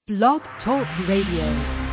Blog Talk Radio.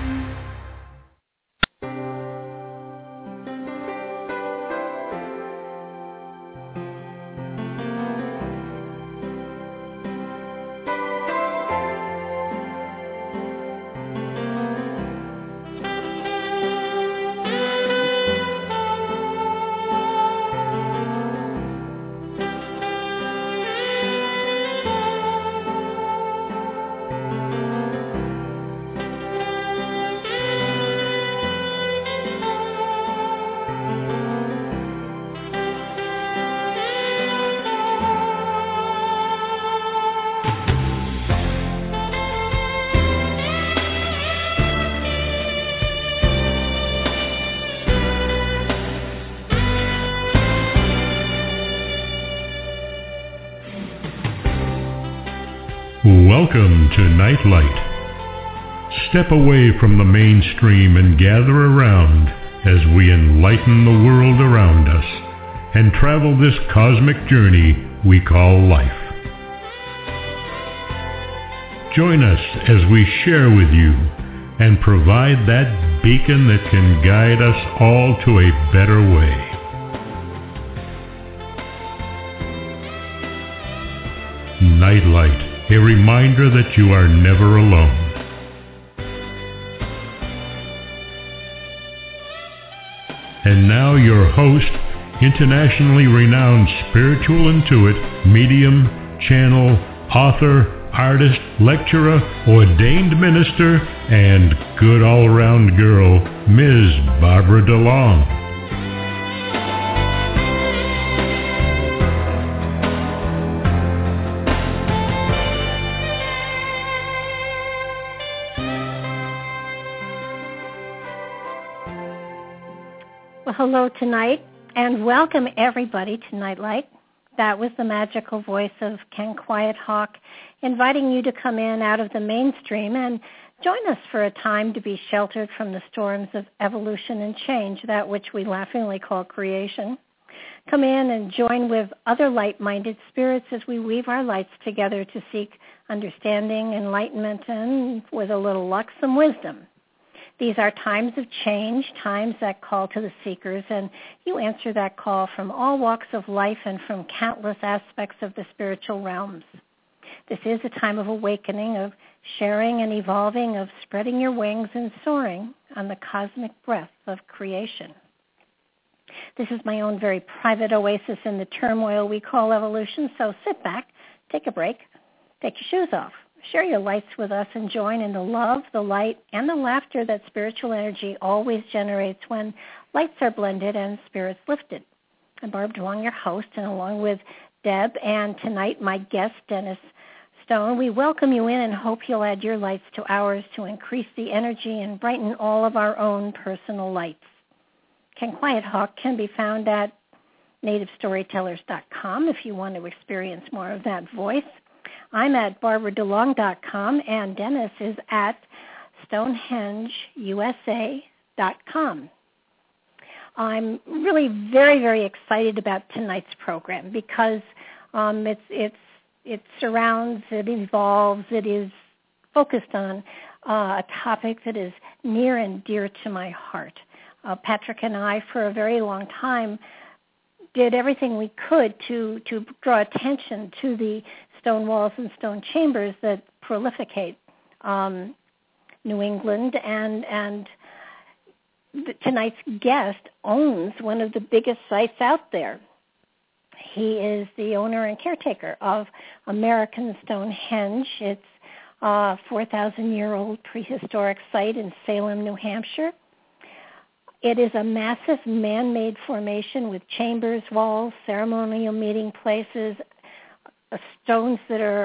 Welcome to Nightlight. Step away from the mainstream and gather around as we enlighten the world around us and travel this cosmic journey we call life. Join us as we share with you and provide that beacon that can guide us all to a better way. Nightlight. A reminder that you are never alone. And now your host, internationally renowned spiritual intuit, medium, channel, author, artist, lecturer, ordained minister, and good all-around girl, Ms. Barbara DeLong. Hello tonight, and welcome everybody to Nightlight. That was the magical voice of Ken Quiet Hawk, inviting you to come in out of the mainstream and join us for a time to be sheltered from the storms of evolution and change, that which we laughingly call creation. Come in and join with other light-minded spirits as we weave our lights together to seek understanding, enlightenment, and, with a little luck, some wisdom. These are times of change, times that call to the seekers, and you answer that call from all walks of life and from countless aspects of the spiritual realms. This is a time of awakening, of sharing and evolving, of spreading your wings and soaring on the cosmic breath of creation. This is my own very private oasis in the turmoil we call evolution, so sit back, take a break, take your shoes off. Share your lights with us and join in the love, the light, and the laughter that spiritual energy always generates when lights are blended and spirits lifted. I'm Barb DeLong, your host, and along with Deb and tonight my guest, Dennis Stone, we welcome you in and hope you'll add your lights to ours to increase the energy and brighten all of our own personal lights. Ken Quiet Hawk can be found at nativestorytellers.com if you want to experience more of that voice. I'm at barbaradelong.com, and Dennis is at stonehengeusa.com. I'm really very, very excited about tonight's program because it surrounds, it evolves, it is focused on a topic that is near and dear to my heart. Patrick and I, for a very long time, did everything we could to draw attention to the stone walls and stone chambers that proliferate New England, and tonight's guest owns one of the biggest sites out there. He is the owner and caretaker of American Stonehenge. It's a 4,000-year-old prehistoric site in Salem, New Hampshire. It is a massive man-made formation with chambers, walls, ceremonial meeting places, stones that are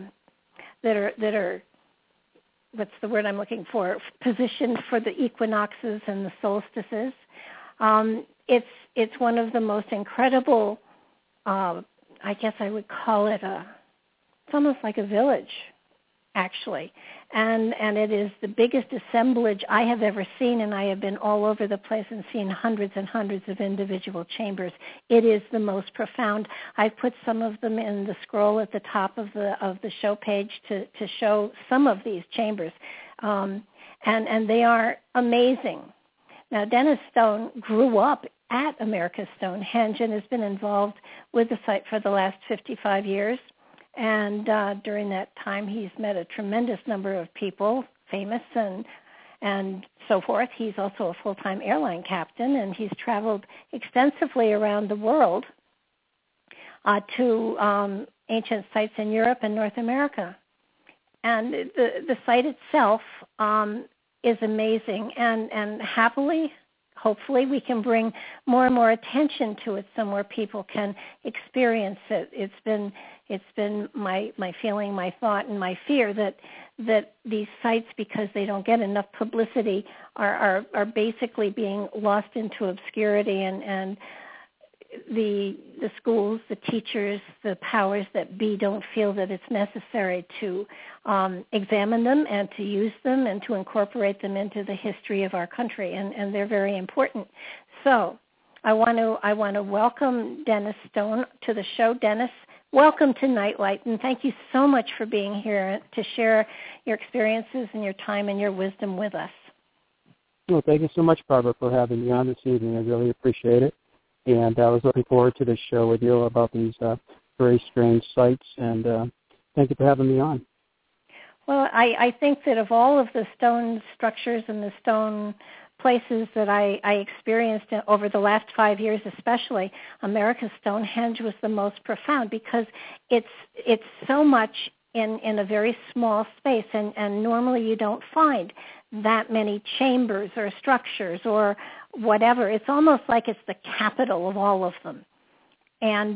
what's the word I'm looking for? Positioned for the equinoxes and the solstices. It's one of the most incredible. I guess I would call it it's almost like a village, actually. and it is the biggest assemblage I have ever seen, and I have been all over the place and seen hundreds and hundreds of individual chambers. It is the most profound. I've put some of them in the scroll at the top of the show page to show some of these chambers, and they are amazing. Now, Dennis Stone grew up at America's Stonehenge and has been involved with the site for the last 55 years. And during that time, he's met a tremendous number of people, famous and so forth. He's also a full-time airline captain, and he's traveled extensively around the world to ancient sites in Europe and North America. And the site itself is amazing, and happily, hopefully, we can bring more and more attention to it so more people can experience it. It's been my feeling, my thought, and my fear that these sites, because they don't get enough publicity, are basically being lost into obscurity, and the schools, the teachers, the powers that be don't feel that it's necessary to examine them and to use them and to incorporate them into the history of our country, and they're very important. So I want to welcome Dennis Stone to the show. Dennis, welcome to Nightlight, and thank you so much for being here to share your experiences and your time and your wisdom with us. Well, thank you so much, Barbara, for having me on this evening. I really appreciate it. And I was looking forward to this show with you about these very strange sites, and thank you for having me on. Well, I think that of all of the stone structures and the stone places that I experienced over the last 5 years especially, America's Stonehenge was the most profound because it's so much in a very small space, and normally you don't find that many chambers or structures or whatever. It's almost like it's the capital of all of them. And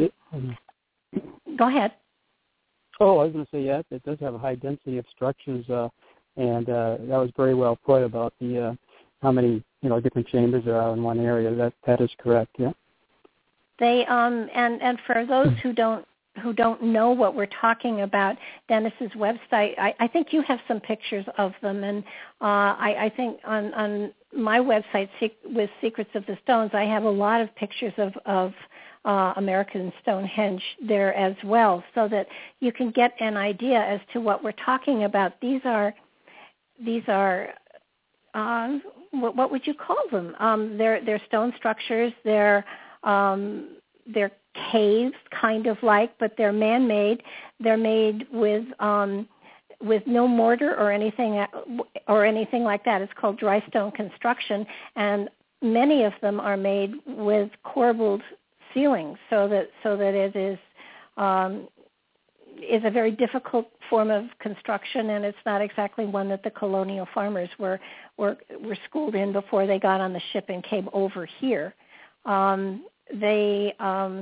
go ahead. Oh, I was going to say, yes, it does have a high density of structures, and that was very well put about the how many different chambers there are in one area. That is correct. Yeah. They and for those who don't know what we're talking about, Dennis's website, I think you have some pictures of them, and I think on my website with Secrets of the Stones, I have a lot of pictures of American Stonehenge there as well, so that you can get an idea as to what we're talking about. These are what would you call them? They're stone structures. They're caves, kind of like, but they're man-made. They're made with no mortar or anything like that. It's called dry stone construction, and many of them are made with corbelled ceilings, so that it is a very difficult form of construction, and it's not exactly one that the colonial farmers were schooled in before they got on the ship and came over here. They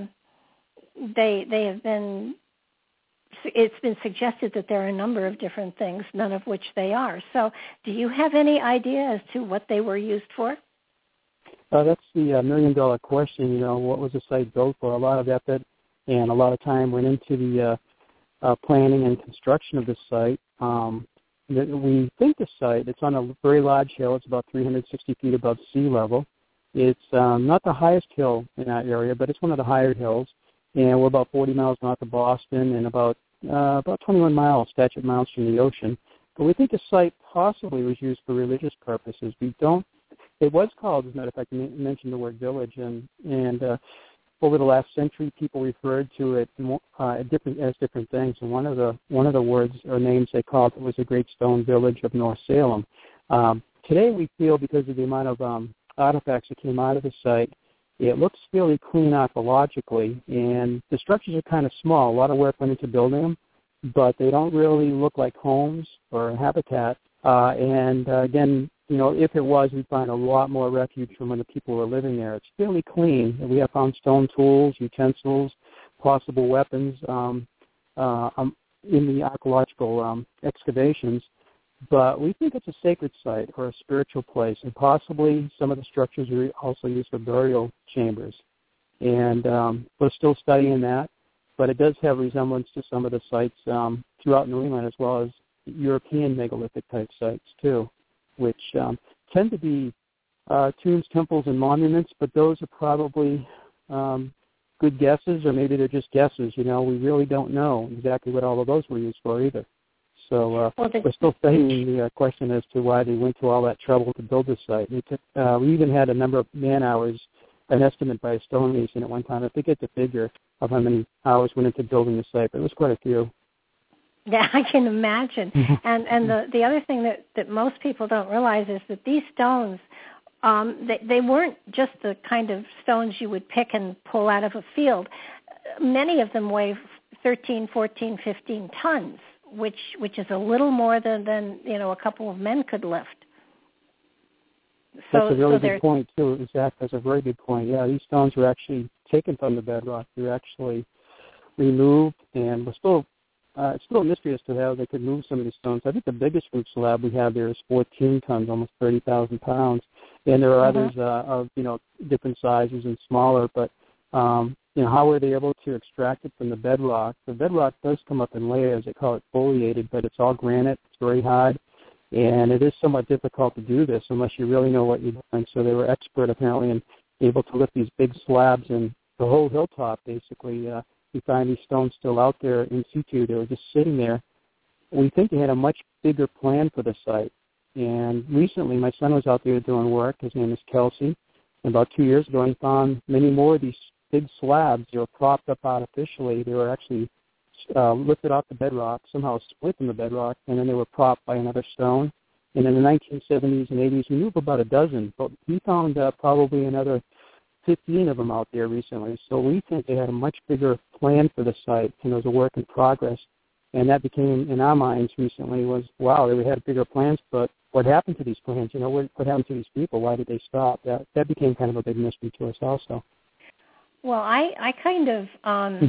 have been. It's been suggested that there are a number of different things, none of which they are. So, do you have any idea as to what they were used for? That's the million-dollar question. What was the site built for? A lot of effort and a lot of time went into the planning and construction of the site. We think the site, it's on a very large hill. It's about 360 feet above sea level. It's not the highest hill in that area, but it's one of the higher hills. And we're about 40 miles north of Boston and about 21 statute miles from the ocean. But we think the site possibly was used for religious purposes. It was called, as a matter of fact, I mentioned the word village, and over the last century, people referred to it as different things. And one of the words or names they called it was the Great Stone Village of North Salem. Today, we feel because of the amount of artifacts that came out of the site, it looks fairly clean archaeologically, and the structures are kind of small. A lot of work went into building them, but they don't really look like homes or habitat. Again, if it was, we'd find a lot more refuge from when the people were living there. It's fairly clean. We have found stone tools, utensils, possible weapons in the archaeological excavations. But we think it's a sacred site or a spiritual place, and possibly some of the structures are also used for burial chambers. And we're still studying that, but it does have resemblance to some of the sites throughout New England, as well as European megalithic type sites too, which tend to be tombs, temples, and monuments, but those are probably good guesses, or maybe they're just guesses. We really don't know exactly what all of those were used for either. So we're still studying the question as to why they went to all that trouble to build this site. We even had a number of man-hours, an estimate by a stonemason at one time. I forget the figure of how many hours went into building the site, but it was quite a few. Yeah, I can imagine. And the other thing that most people don't realize is that these stones, they weren't just the kind of stones you would pick and pull out of a field. Many of them weigh 13, 14, 15 tons, which is a little more than a couple of men could lift. That's a really good point, too. Zach, that's a very good point. Yeah, these stones were actually taken from the bedrock. They were actually removed, and it's still a mystery as to how they could move some of these stones. I think the biggest roof slab we have there is 14 tons, almost 30,000 pounds. And there are others of, different sizes and smaller, but, how were they able to extract it from the bedrock? The bedrock does come up in layers. They call it foliated, but it's all granite. It's very hard. And it is somewhat difficult to do this unless you really know what you're doing. So they were expert, apparently, and able to lift these big slabs and the whole hilltop, basically. We find these stones still out there in situ. They were just sitting there. We think they had a much bigger plan for the site. And recently, my son was out there doing work. His name is Kelsey. And about 2 years ago, he found many more of these big slabs. They were propped up artificially. They were actually lifted off the bedrock, somehow split in the bedrock, and then they were propped by another stone. And in the 1970s and 80s, we knew of about a dozen, but he found probably another 15 of them out there recently. So we think they had a much bigger plan for the site, and it was a work in progress. And that became, in our minds recently, was, wow, they had bigger plans, but what happened to these plans? What happened to these people? Why did they stop? That became kind of a big mystery to us also. Well, I kind of...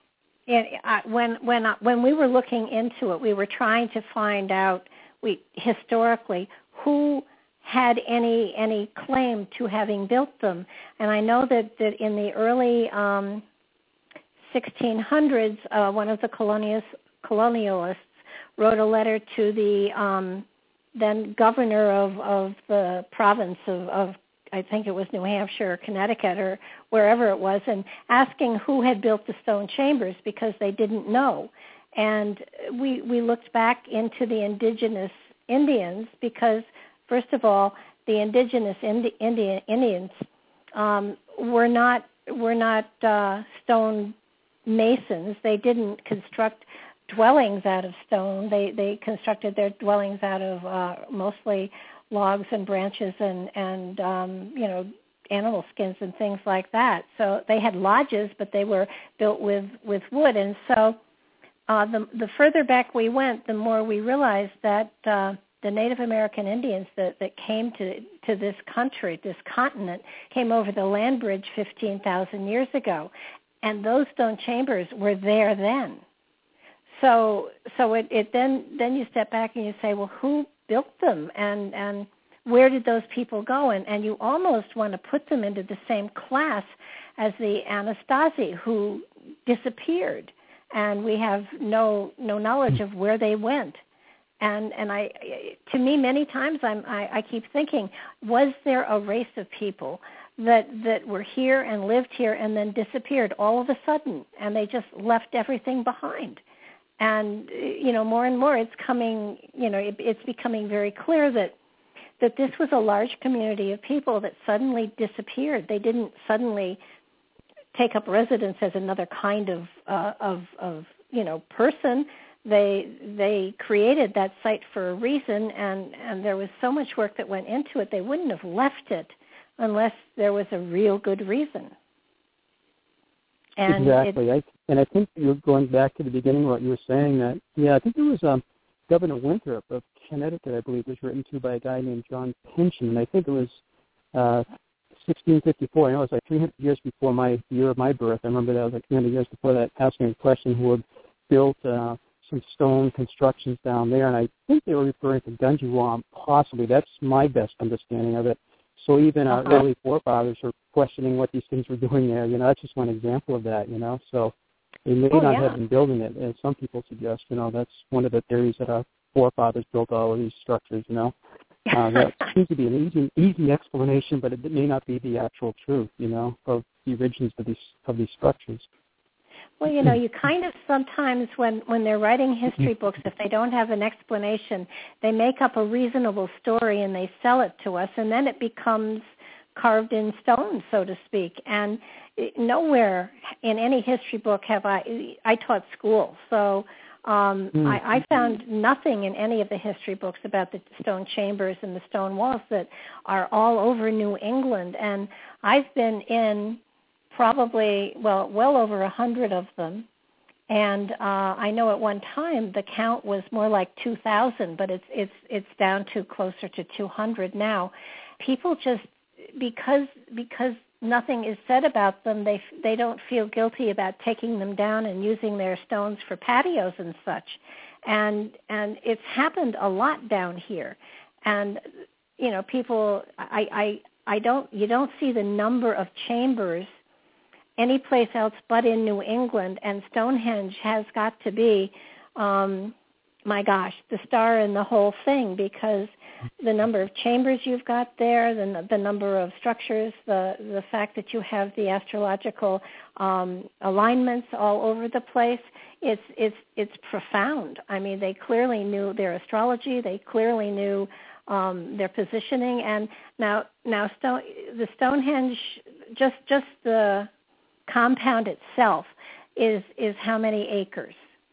when we were looking into it, we were trying to find out historically who had any claim to having built them. And I know that in the early 1600s, one of the colonialists wrote a letter to the then governor of the province of I think it was New Hampshire or Connecticut or wherever it was, and asking who had built the stone chambers because they didn't know. And we looked back into the indigenous Indians because, first of all, the indigenous Indians were not stone masons. They didn't construct dwellings out of stone. They constructed their dwellings out of mostly logs and branches and animal skins and things like that. So they had lodges, but they were built with wood. And so the further back we went, the more we realized that the Native American Indians that came to this country, this continent, came over the land bridge 15,000 years ago. And those stone chambers were there then. So it then you step back and you say, well, who built them and where did those people go? And you almost want to put them into the same class as the Anasazi who disappeared, and we have no knowledge of where they went. And to me, many times I keep thinking, was there a race of people that were here and lived here and then disappeared all of a sudden, and they just left everything behind? And, more and more it's coming, it's becoming very clear that this was a large community of people that suddenly disappeared. They didn't suddenly take up residence as another kind of person. They created that site for a reason, and there was so much work that went into it, they wouldn't have left it unless there was a real good reason. And exactly. I think you're going back to the beginning of what you were saying. That I think it was Governor Winthrop of Connecticut, I believe, was written to by a guy named John Pynchon, and I think it was 1654. I know it was like 300 years before my year of my birth. I remember that was like 300 years before that, asking a question who had built some stone constructions down there, and I think they were referring to Gunjawam, possibly. That's my best understanding of it. So even our early forefathers were questioning what these things were doing there. That's just one example of that, So they may not have been building it, as some people suggest. That's one of the theories that our forefathers built all of these structures, you know. That seems to be an easy explanation, but it may not be the actual truth, you know, of the origins of these structures. Well, you know, you kind of sometimes when they're writing history books, if they don't have an explanation, they make up a reasonable story and they sell it to us, and then it becomes carved in stone, so to speak. And nowhere in any history book have I taught school, so I found nothing in any of the history books about the stone chambers and the stone walls that are all over New England. And I've been in probably, well over 100 of them. And I know at one time the count was more like 2,000, but it's down to closer to 200 now. People just, because nothing is said about them, they don't feel guilty about taking them down and using their stones for patios and such. And it's happened a lot down here. And you know, people, you don't see the number of chambers any place else but in New England, and Stonehenge has got to be, my gosh, the star in the whole thing, because the number of chambers you've got there, the number of structures, the fact that you have the astrological alignments all over the place, it's profound. I mean, they clearly knew their astrology, they clearly knew their positioning, and now the Stonehenge, just the compound itself is how many acres?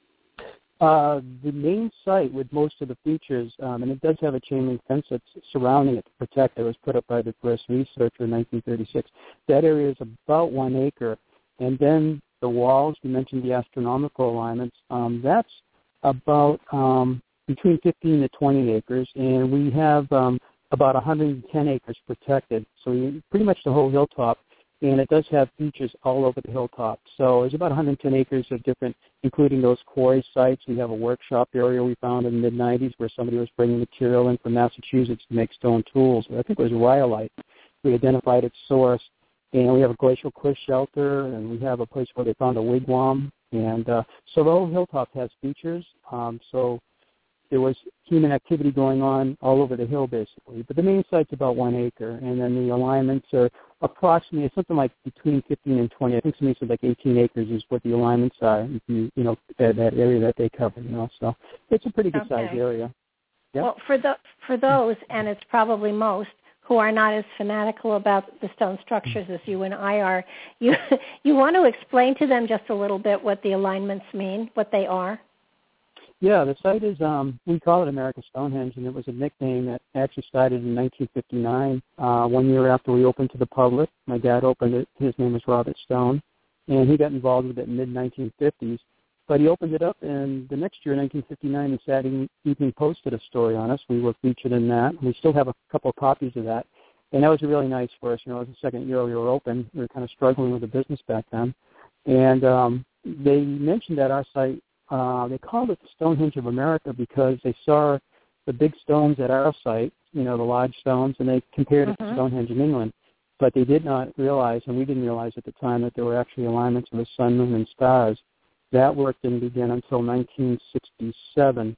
The main site with most of the features, and it does have a chain link fence that's surrounding it to protect it. It was put up by the first researcher in 1936. That area is about 1 acre. And then the walls, you mentioned the astronomical alignments, that's about between 15 to 20 acres. And we have about 110 acres protected. So pretty much the whole hilltop. And it does have features all over the hilltop. So there's about 110 acres of different, including those quarry sites. We have a workshop area we found in the mid-'90s where somebody was bringing material in from Massachusetts to make stone tools. I think it was rhyolite. We identified its source. And we have a glacial cliff shelter, and we have a place where they found a wigwam. And so the whole hilltop has features. So there was human activity going on all over the hill, basically. But the main site's about 1 acre, and then the alignments are approximately something like between 15 and 20. I think somebody said like 18 acres is what the alignments are. If you know that area that they cover, you know. So it's a pretty good sized area. Yep. Well, for those, and it's probably most, who are not as fanatical about the stone structures as you and I are, you want to explain to them just a little bit what the alignments mean, what they are? Yeah, the site is, we call it America's Stonehenge, and it was a nickname that actually started in 1959, 1 year after we opened to the public. My dad opened it. His name was Robert Stone, and he got involved with it in the mid-1950s. But he opened it up, and the next year, 1959, the Saturday Evening Post did a story on us. We were featured in that. We still have a couple of copies of that, and that was really nice for us. You know, it was the second year we were open. We were kind of struggling with the business back then. And they mentioned at our site, they called it the Stonehenge of America because they saw the big stones at our site, you know, the large stones, and they compared it to Stonehenge in England. But they did not realize, and we didn't realize at the time, that there were actually alignments of the sun, moon, and stars. That work didn't begin until 1967.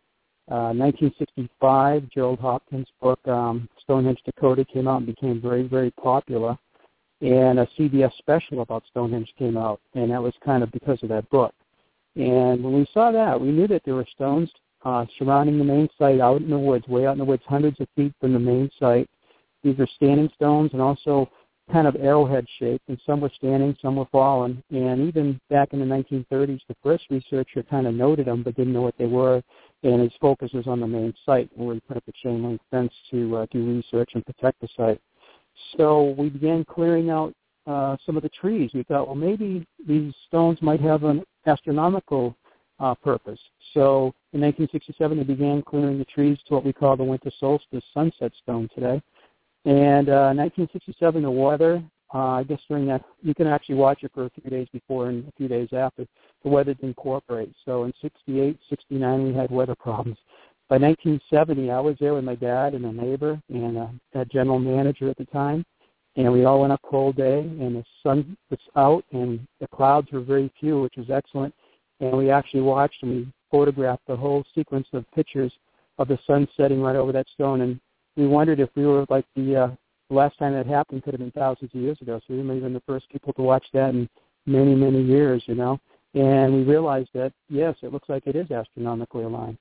1965, Gerald Hopkins' book, Stonehenge Decoded, came out and became very, very popular. And a CBS special about Stonehenge came out, and that was kind of because of that book. And when we saw that, we knew that there were stones surrounding the main site out in the woods, way out in the woods, hundreds of feet from the main site. These are standing stones and also kind of arrowhead shaped, and some were standing, some were fallen. And even back in the 1930s, the first researcher kind of noted them but didn't know what they were, and his focus was on the main site where we put up a chain link fence to do research and protect the site. So we began clearing out some of the trees. We thought, well, maybe these stones might have an astronomical purpose. So in 1967, they began clearing the trees to what we call the winter solstice sunset stone today. And 1967, the weather, I guess during that, you can actually watch it for a few days before and a few days after. The weather didn't cooperate. So in 68, 69, we had weather problems. By 1970, I was there with my dad and a neighbor and a general manager at the time. And we all went up cold day, and the sun was out, and the clouds were very few, which was excellent. And we actually watched and we photographed the whole sequence of pictures of the sun setting right over that stone. And we wondered if we were like the last time that happened could have been thousands of years ago. So we may have been the first people to watch that in many, many years, you know. And we realized that, yes, it looks like it is astronomically aligned.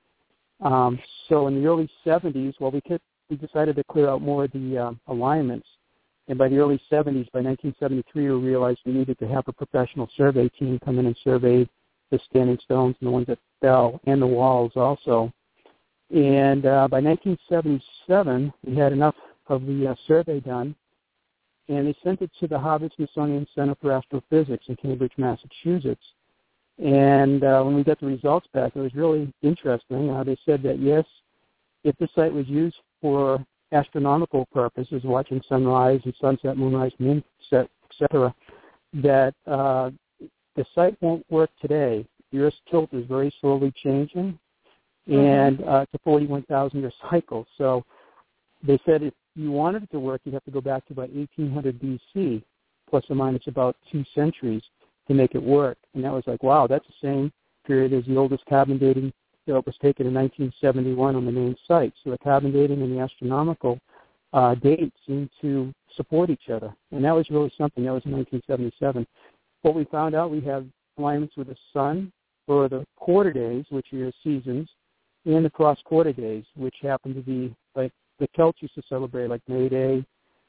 So in the early 70s, we decided to clear out more of the alignments. And by the early 70s, by 1973, we realized we needed to have a professional survey team come in and survey the standing stones and the ones that fell, and the walls also. And by 1977, we had enough of the survey done, and they sent it to the Harvard-Smithsonian Center for Astrophysics in Cambridge, Massachusetts. And when we got the results back, it was really interesting. They said that, yes, if the site was used for astronomical purposes, watching sunrise and sunset, moonrise, moonset, etc., that the site won't work today. The Earth's tilt is very slowly changing, and it's a 41,000-year cycle. So they said if you wanted it to work, you'd have to go back to about 1800 BC, plus or minus about 2 centuries, to make it work. And that was like, wow, that's the same period as the oldest carbon dating that was taken in 1971 on the main site. So the carbon dating and the astronomical dates seem to support each other. And that was really something. That was in 1977. What we found out, we have alignments with the sun for the quarter days, which are seasons, and the cross-quarter days, which happen to be like the Celts used to celebrate, like May Day,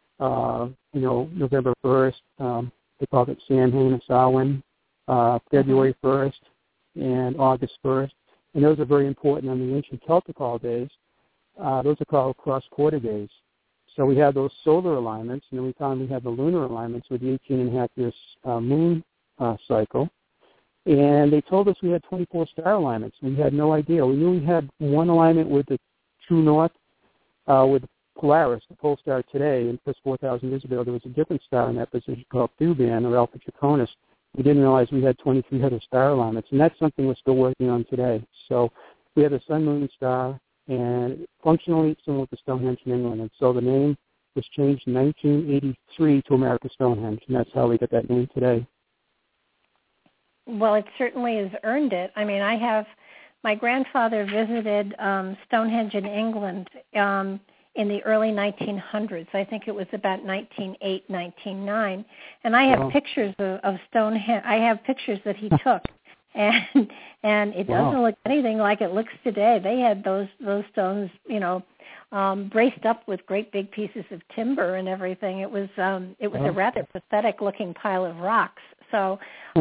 November 1st. They call it Samhain and Samhain, February 1st and August 1st. And those are very important on the ancient Celtic holidays. Those are called cross-quarter days. So we have those solar alignments, and then we found we have the lunar alignments with the 18.5-year moon cycle. And they told us we had 24 star alignments. We had no idea. We knew we had one alignment with the true north, with Polaris, the pole star today. And just 4,000 years ago, there was a different star in that position called Thuban, or Alpha Draconis. We didn't realize we had 23 other star alignments, and that's something we're still working on today. So we have the sun, moon, and star, and functionally it's similar to Stonehenge in England. And so the name was changed in 1983 to America Stonehenge, and that's how we get that name today. Well, it certainly has earned it. I mean, my grandfather visited Stonehenge in England in the early 1900s. I think it was about 1908, 1909. And I have pictures of Stonehenge. I have pictures that he took. And it doesn't look anything like it looks today. They had those stones, braced up with great big pieces of timber and everything. It was a rather pathetic looking pile of rocks. So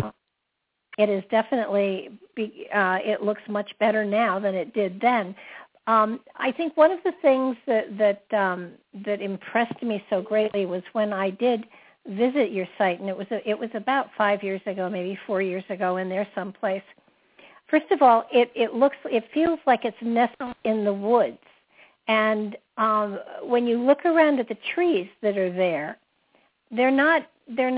it is definitely it looks much better now than it did then. I think one of the things that impressed me so greatly was when I did visit your site, and it was about 5 years ago, maybe 4 years ago, in there someplace. First of all, it feels like it's nestled in the woods, and when you look around at the trees that are there, they're not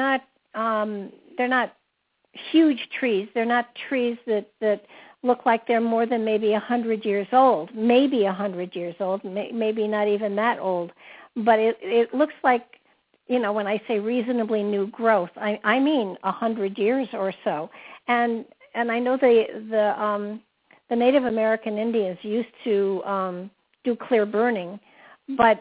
huge trees. They're not trees that look like they're more than maybe 100 years old, maybe not even that old. But it looks like, when I say reasonably new growth, I mean 100 years or so. And I know the Native American Indians used to do clear burning, but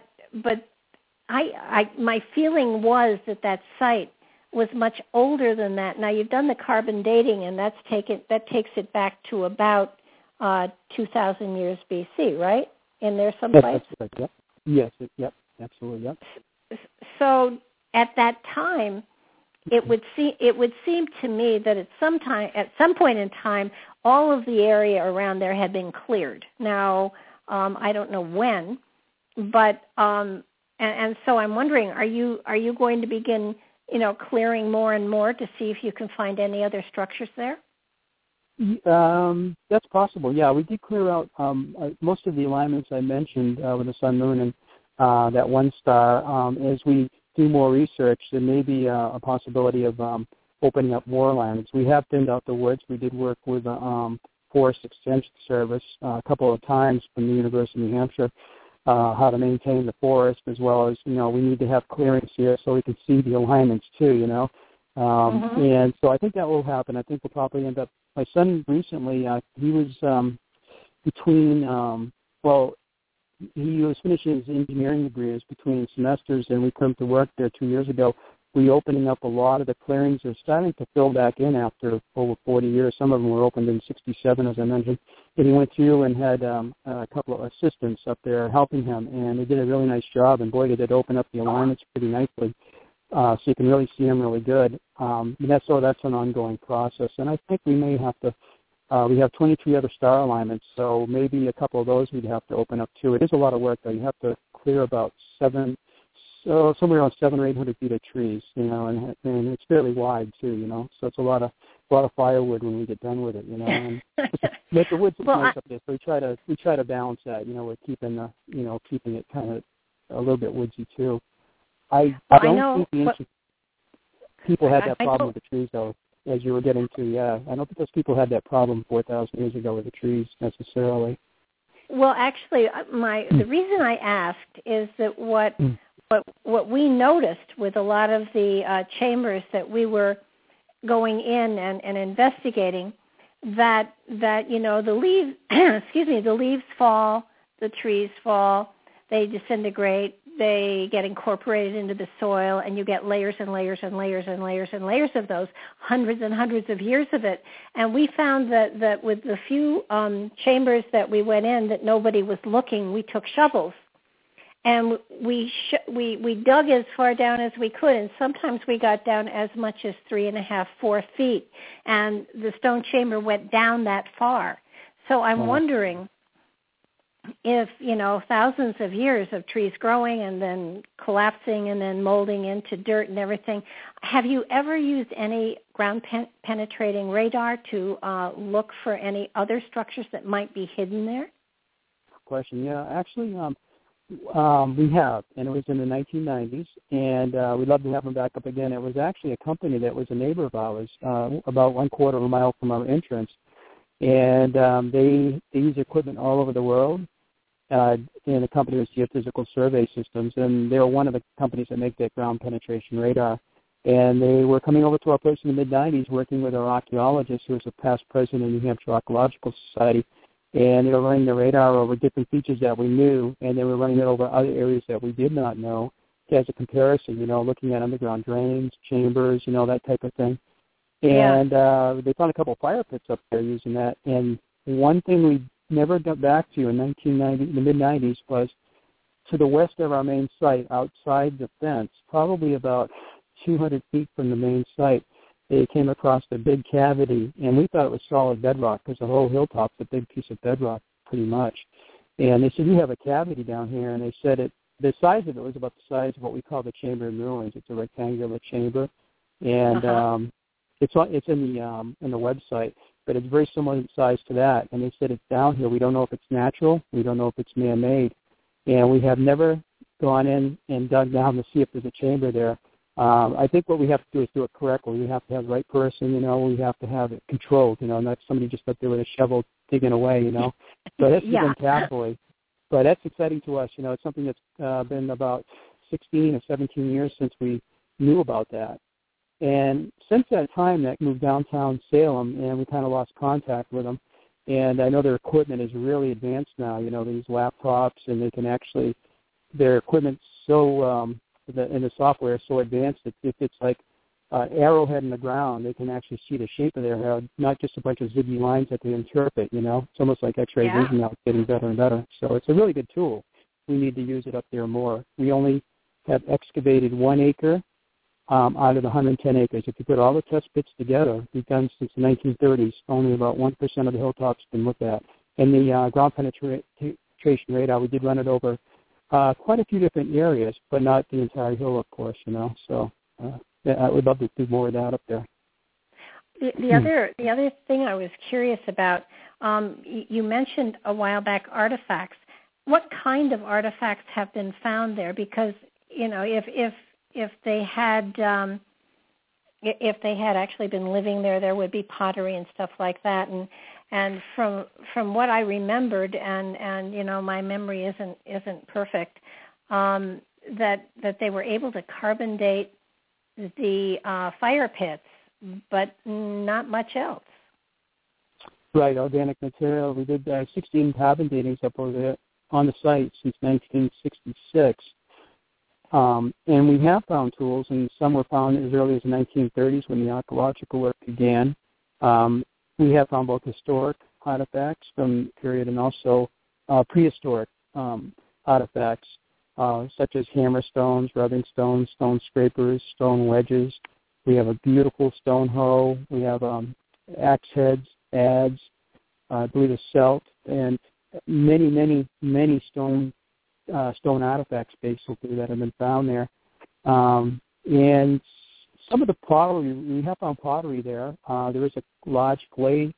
my feeling was that site was much older than that. Now you've done the carbon dating, and that takes it back to about 2,000 years BC, right? In there someplace. That's right. Yep. Yes. Absolutely. Yep. So at that time, it would seem to me that at some point in time, all of the area around there had been cleared. Now I don't know when, but and so I'm wondering, are you going to begin clearing more and more to see if you can find any other structures there? That's possible. Yeah, we did clear out most of the alignments I mentioned with the sun, moon, and that one star. As we do more research, there may be a possibility of opening up more alignments. We have thinned out the woods. We did work with the Forest Extension Service a couple of times from the University of New Hampshire, how to maintain the forest, as well as, we need to have clearings here so we can see the alignments too, And so I think that will happen. I think we'll probably end up, my son recently, he was between well, he was finishing his engineering degree. It was between semesters, and we come to work there 2 years ago, reopening up a lot of the clearings. They're starting to fill back in after over 40 years. Some of them were opened in 67, as I mentioned. And he went through and had a couple of assistants up there helping him, and they did a really nice job. And boy, did it open up the alignments pretty nicely, so you can really see them really good. That's an ongoing process. And I think we may have to, we have 23 other star alignments, so maybe a couple of those we'd have to open up too. It is a lot of work, though. You have to clear about somewhere around 700 or 800 feet of trees, and it's fairly wide too, so it's a lot of firewood when we get done with it, And but the woods is nice up there, so we try to balance that, with keeping it kind of a little bit woodsy too. I don't think people had that problem with the trees, though, as you were getting to. Yeah, I don't think those people had that problem 4,000 years ago with the trees necessarily. Well, actually, the reason I asked is that what we noticed with a lot of the chambers that we were going in and investigating, that the leaves, the leaves fall, the trees fall, they disintegrate, they get incorporated into the soil, and you get layers and layers and layers and layers and layers of those, hundreds and hundreds of years of it. And we found that with the few chambers that we went in that nobody was looking, we took shovels. And we dug as far down as we could, and sometimes we got down as much as 3.5, 4 feet, and the stone chamber went down that far. So I'm wondering if, thousands of years of trees growing and then collapsing and then molding into dirt and everything, have you ever used any ground penetrating radar to look for any other structures that might be hidden there? Question, yeah. Actually, we have, and it was in the 1990s, and we'd love to have them back up again. It was actually a company that was a neighbor of ours, about 1/4 of a mile from our entrance, and they use equipment all over the world, and the company was Geophysical Survey Systems, and they were one of the companies that make that ground penetration radar. And they were coming over to our place in the mid-90s working with our archaeologist, who was a past president of the New Hampshire Archaeological Society, and they were running the radar over different features that we knew, and they were running it over other areas that we did not know as a comparison, looking at underground drains, chambers, that type of thing. And they found a couple of fire pits up there using that. And one thing we never got back to in the mid-90s was to the west of our main site, outside the fence, probably about 200 feet from the main site, they came across a big cavity, and we thought it was solid bedrock because the whole hilltop's a big piece of bedrock pretty much. And they said, you have a cavity down here, and they said the size of it was about the size of what we call the chamber in ruins. It's a rectangular chamber, and it's in the website, but it's very similar in size to that. And they said it's down here. We don't know if it's natural. We don't know if it's man-made. And we have never gone in and dug down to see if there's a chamber there. I think what we have to do is do it correctly. We have to have the right person, we have to have it controlled, not somebody just up there with a shovel digging away, So that's done carefully. But that's exciting to us, It's something that's been about 16 or 17 years since we knew about that. And since that time, that moved downtown Salem, and we kind of lost contact with them. And I know their equipment is really advanced now, these laptops, and they can actually, their equipment's so, and the software is so advanced that if it's like arrowhead in the ground, they can actually see the shape of their head, not just a bunch of ziggy lines that they interpret, It's almost like X-ray vision now. It's getting better and better. So it's a really good tool. We need to use it up there more. We only have excavated 1 acre out of the 110 acres. If you put all the test pits together, we've done since the 1930s, only about 1% of the hilltops been looked at. And the ground penetration radar, we did run it over quite a few different areas, but not the entire hill, of course, So I would love to do more of that up there. The other thing I was curious about, you mentioned a while back artifacts. What kind of artifacts have been found there? Because if they had actually been living there, there would be pottery and stuff like that. And from what I remembered, and my memory isn't perfect, that they were able to carbon date the fire pits, but not much else. Right, organic material. We did 16 carbon datings up over there on the site since 1966. And we have found tools, and some were found as early as the 1930s when the archaeological work began. We have found both historic artifacts from the period and also prehistoric artifacts, such as hammer stones, rubbing stones, stone scrapers, stone wedges. We have a beautiful stone hoe. We have axe heads, adze, I believe a celt, and many stone artifacts basically that have been found there. And some of the pottery, we have found pottery there. There is a large clay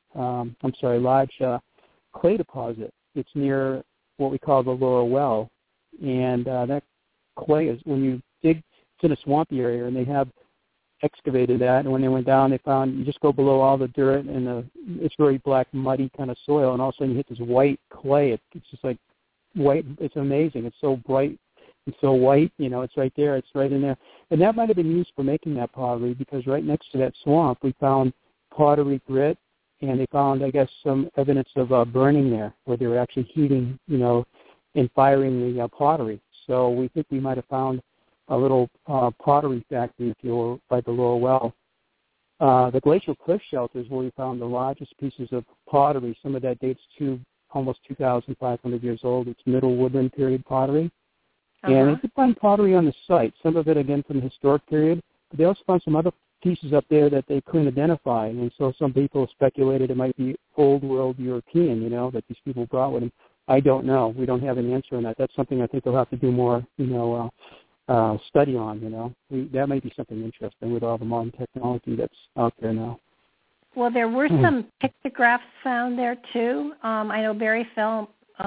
deposit. It's near what we call the Lower Well. And that clay is, when you dig, it's in a swampy area, and they have excavated that. And when they went down, they found, you just go below all the dirt, and it's very black, muddy kind of soil, and all of a sudden you hit this white clay. It's just like white. It's amazing. It's so bright and so white. It's right there. It's right in there. And that might have been used for making that pottery, because right next to that swamp we found pottery grit, and they found, I guess, some evidence of burning there, where they were actually heating, and firing the pottery. So we think we might have found a little pottery factory, if you will, by the Lower Well. The glacial cliff shelters, where we found the largest pieces of pottery, some of that dates to almost 2,500 years old. It's Middle Woodland period pottery. And they did find pottery on the site, some of it, again, from the historic period. But they also found some other pieces up there that they couldn't identify. And so some people speculated it might be old world European, that these people brought with them. I don't know. We don't have an answer on that. That's something I think they'll have to do more, study on, that might be something interesting with all the modern technology that's out there now. Well, there were some pictographs found there, too. I know Barry Fell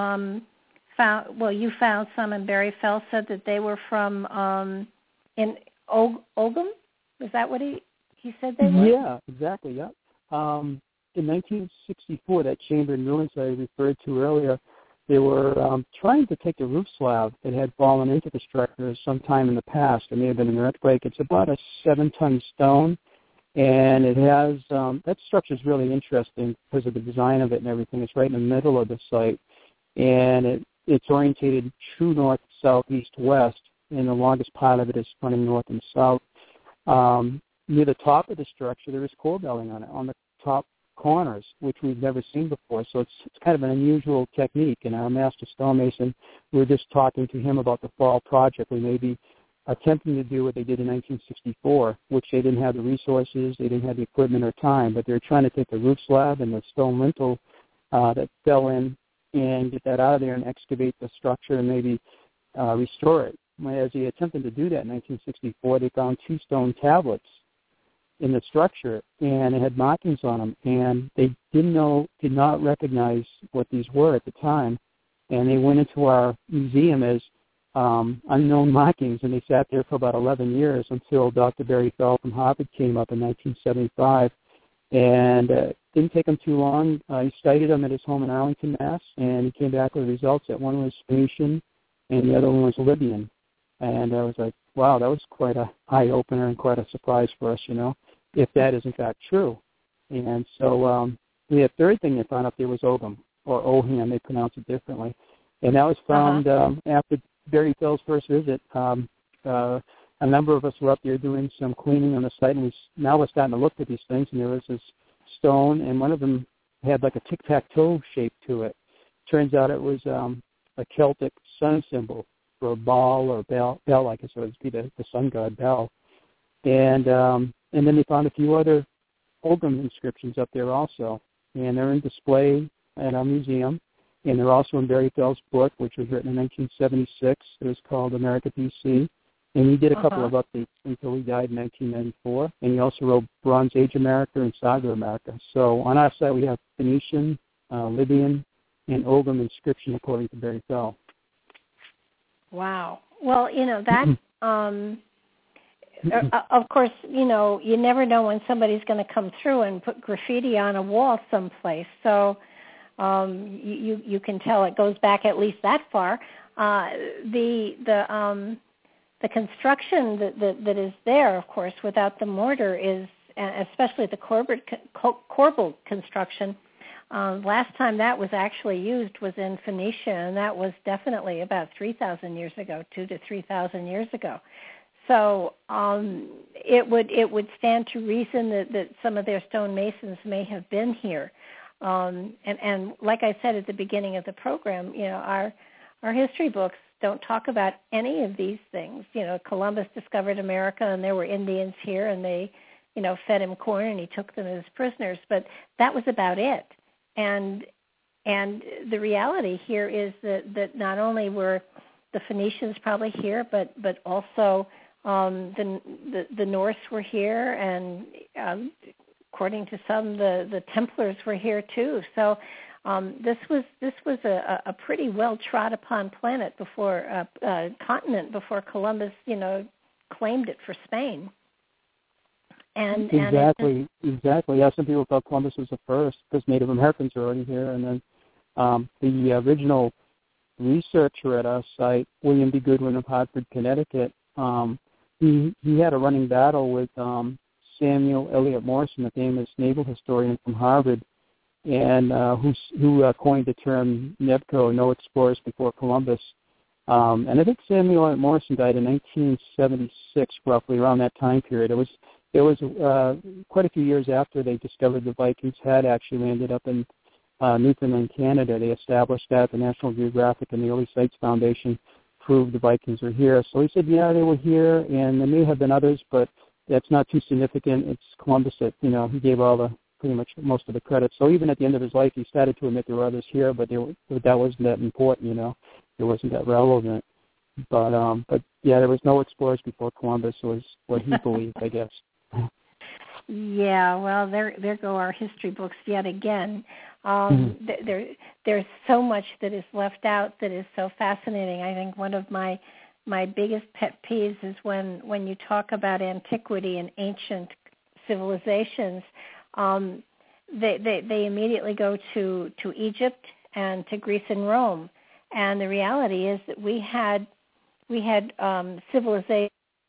you found some, and Barry Fell said that they were from in Ogham? Is that what he said they were? Yeah, exactly, yeah. In 1964, that chamber in ruins I referred to earlier, they were trying to take the roof slab that had fallen into the structure sometime in the past. There may have been an earthquake. It's about a 7-ton stone, and it has that structure is really interesting because of the design of it and everything. It's right in the middle of the site, and it's orientated true north, south, east, west, and the longest part of it is running north and south. Near the top of the structure, there is core belling on it, on the top corners, which we've never seen before. So it's kind of an unusual technique. And our master stonemason, we were just talking to him about the fall project. We may be attempting to do what they did in 1964, which they didn't have the resources, they didn't have the equipment or time, but they're trying to take the roof slab and the stone lintel that fell in and get that out of there and excavate the structure and maybe restore it. As they attempted to do that in 1964, they found 2 stone tablets in the structure, and it had markings on them, and they did not recognize what these were at the time, and they went into our museum as unknown markings, and they sat there for about 11 years until Dr. Barry Fell from Harvard came up in 1975, and it didn't take him too long. He studied them at his home in Arlington, Mass., and he came back with results that one was Phoenician and the other one was Libyan. And I was like, wow, that was quite a eye-opener and quite a surprise for us, if that is in fact true. And so the third thing they found up there was Ogham, or Oham, they pronounce it differently. And that was found after Barry Fell's first visit. A number of us were up there doing some cleaning on the site, and now we're starting to look at these things, and there was this stone, and one of them had like a tic-tac-toe shape to it. Turns out it was a Celtic sun symbol for a ball or bell, I guess it would be the sun god Bel. And then they found a few other Ogham inscriptions up there also, and they're in display at our museum, and they're also in Barry Fell's book, which was written in 1976. It was called America BC, and he did a couple of updates until he died in 1994, and he also wrote Bronze Age America and Saga America. So on our site we have Phoenician, Libyan, and Ogham inscription according to Barry Fell. Wow. Well, that, of course, you never know when somebody's going to come through and put graffiti on a wall someplace. So you can tell it goes back at least that far. The construction that is there, of course, without the mortar is, especially the corbelled construction, Last time that was actually used was in Phoenicia, and that was definitely about 3,000 years ago, 2,000 to 3,000 years ago. So it would stand to reason that some of their stonemasons may have been here. And like I said at the beginning of the program, our history books don't talk about any of these things. Columbus discovered America, and there were Indians here, and they, fed him corn, and he took them as prisoners. But that was about it. And the reality here is that not only were the Phoenicians probably here, but also the Norse were here, and according to some, the Templars were here too. So this was a pretty well trod upon planet before continent before Columbus claimed it for Spain. And exactly. Yeah, some people thought Columbus was the first because Native Americans were already here, and then the original researcher at our site, William B. Goodwin of Hartford, Connecticut, he had a running battle with Samuel Eliot Morison, the famous naval historian from Harvard, and who coined the term NEBCO, No Explorers Before Columbus. And I think Samuel Eliot Morison died in 1976, roughly around that time period. It was quite a few years after they discovered the Vikings had actually landed up in Newfoundland, Canada. They established that. The National Geographic and the Early Sites Foundation proved the Vikings were here. So he said, yeah, they were here, and there may have been others, but that's not too significant. It's Columbus that, he gave pretty much most of the credit. So even at the end of his life, he started to admit there were others here, but that wasn't that important, It wasn't that relevant. But yeah, there was no explorers before Columbus, was what he believed, I guess. Yeah, well, there go our history books yet again. There's so much that is left out that is so fascinating. I think one of my biggest pet peeves is when you talk about antiquity and ancient civilizations, they immediately go to Egypt and to Greece and Rome, and the reality is that we had civilizations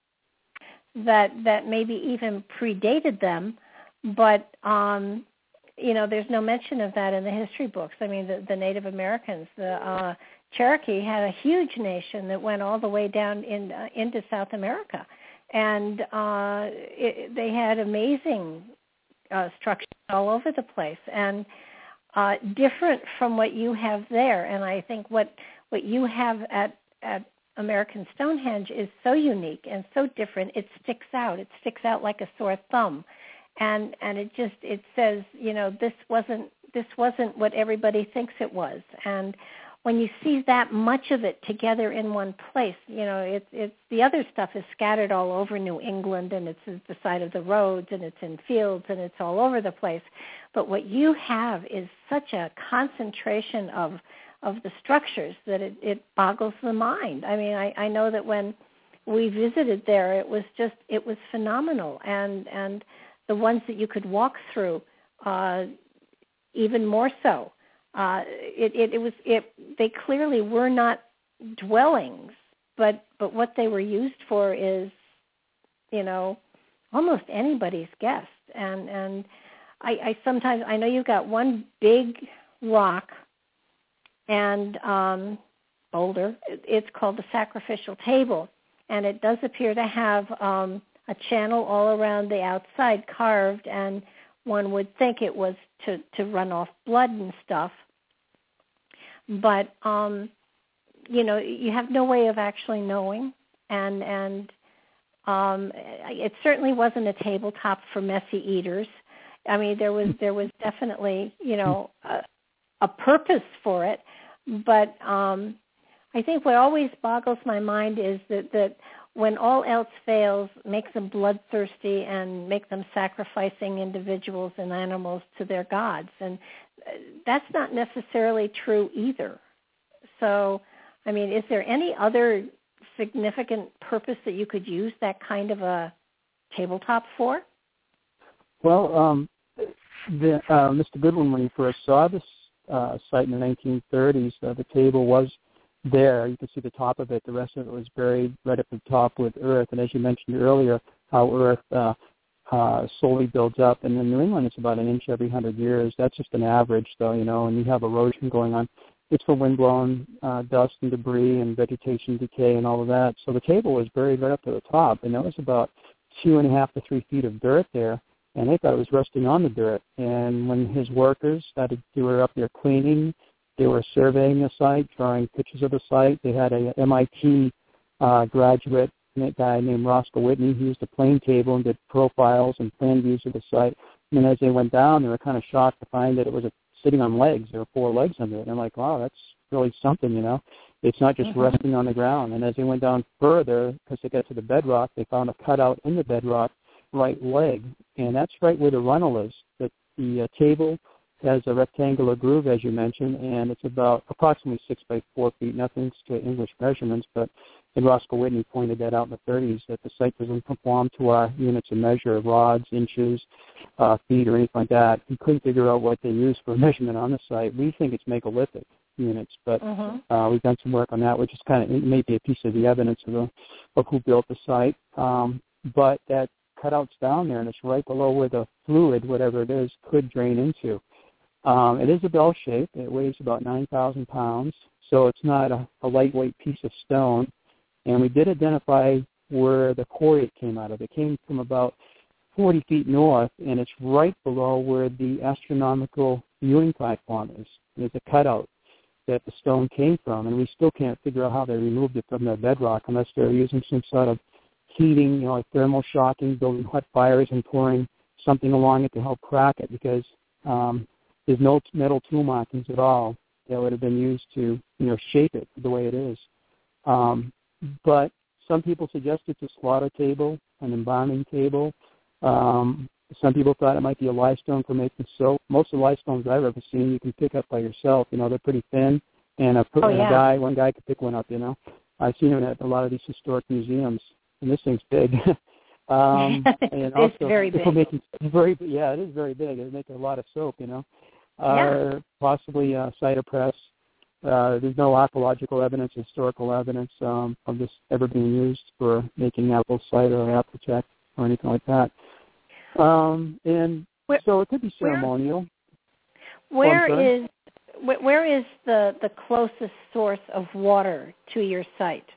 that maybe even predated them, but there's no mention of that in the history books. I mean, the Native Americans, the Cherokee had a huge nation that went all the way down into South America, and they had amazing structures all over the place, and different from what you have there. And I think what you have at American Stonehenge is so unique and so different. It sticks out. It sticks out like a sore thumb, and it says, this wasn't what everybody thinks it was. And when you see that much of it together in one place, it's the other stuff is scattered all over New England, and it's at the side of the roads, and it's in fields, and it's all over the place. But what you have is such a concentration of the structures that it boggles the mind. I mean, I know that when we visited there, it was phenomenal, and the ones that you could walk through, even more so. They clearly were not dwellings, but what they were used for is, almost anybody's guest. And I sometimes, I know you've got one big rock and boulder. It's called the sacrificial table, and it does appear to have a channel all around the outside carved, and one would think it was to run off blood and stuff. But you have no way of actually knowing, and it certainly wasn't a tabletop for messy eaters. I mean, there was definitely a purpose for it, but I think what always boggles my mind is that when all else fails, make them bloodthirsty and make them sacrificing individuals and animals to their gods. And that's not necessarily true either. So, I mean, is there any other significant purpose that you could use that kind of a tabletop for? Well, Mr. Goodwin, when he first saw this site in the 1930s, the table was there. You could see the top of it. The rest of it was buried right at the top with earth. And as you mentioned earlier, how earth slowly builds up. And in New England, it's about an inch every 100 years. That's just an average, though, and you have erosion going on. It's for wind-blown dust and debris and vegetation decay and all of that. So the table was buried right up to the top, and there was about 2.5 to 3 feet of dirt there, and they thought it was resting on the dirt. And when his workers were up there cleaning, they were surveying the site, drawing pictures of the site. They had a MIT graduate, a guy named Roscoe Whitney. He used a plane table and did profiles and plan views of the site. And then as they went down, they were kind of shocked to find that it was sitting on legs. There were 4 legs under it. And I'm like, wow, that's really something, It's not just resting on the ground. And as they went down further, because they got to the bedrock, they found a cutout in the bedrock, right leg. And that's right where the runnel is. The table has a rectangular groove, as you mentioned, and it's about approximately 6 by 4 feet. Nothing's to English measurements, but Roscoe Whitney pointed that out in the 30s, that the site doesn't conform to our units of measure, rods, inches, feet, or anything like that. We couldn't figure out what they used for measurement on the site. We think it's megalithic units, but we've done some work on that, which is kind of maybe a piece of the evidence of who built the site. But that cutout's down there, and it's right below where the fluid, whatever it is, could drain into. It is a bell shape. It weighs about 9,000 pounds, so it's not a lightweight piece of stone. And we did identify where the quarry came out of. It came from about 40 feet north, and it's right below where the astronomical viewing platform is. There's a cutout that the stone came from, and we still can't figure out how they removed it from the bedrock unless they're using some sort of heating, like thermal shocking, building hot fires and pouring something along it to help crack it, because there's no metal tool markings at all that would have been used to, shape it the way it is. But some people suggest it's a slaughter table, an embalming table. Some people thought it might be a limestone for making soap. Most of the limestones I've ever seen you can pick up by yourself. They're pretty thin, and one guy could pick one up. I've seen them at a lot of these historic museums, and this thing's big. And it's also, very big. It is very big. It makes a lot of soap. Possibly cider-press. There's no archaeological evidence, historical evidence of this ever being used for making apple cider or apple jack or anything like that. So it could be ceremonial. Where is the closest source of water to your site?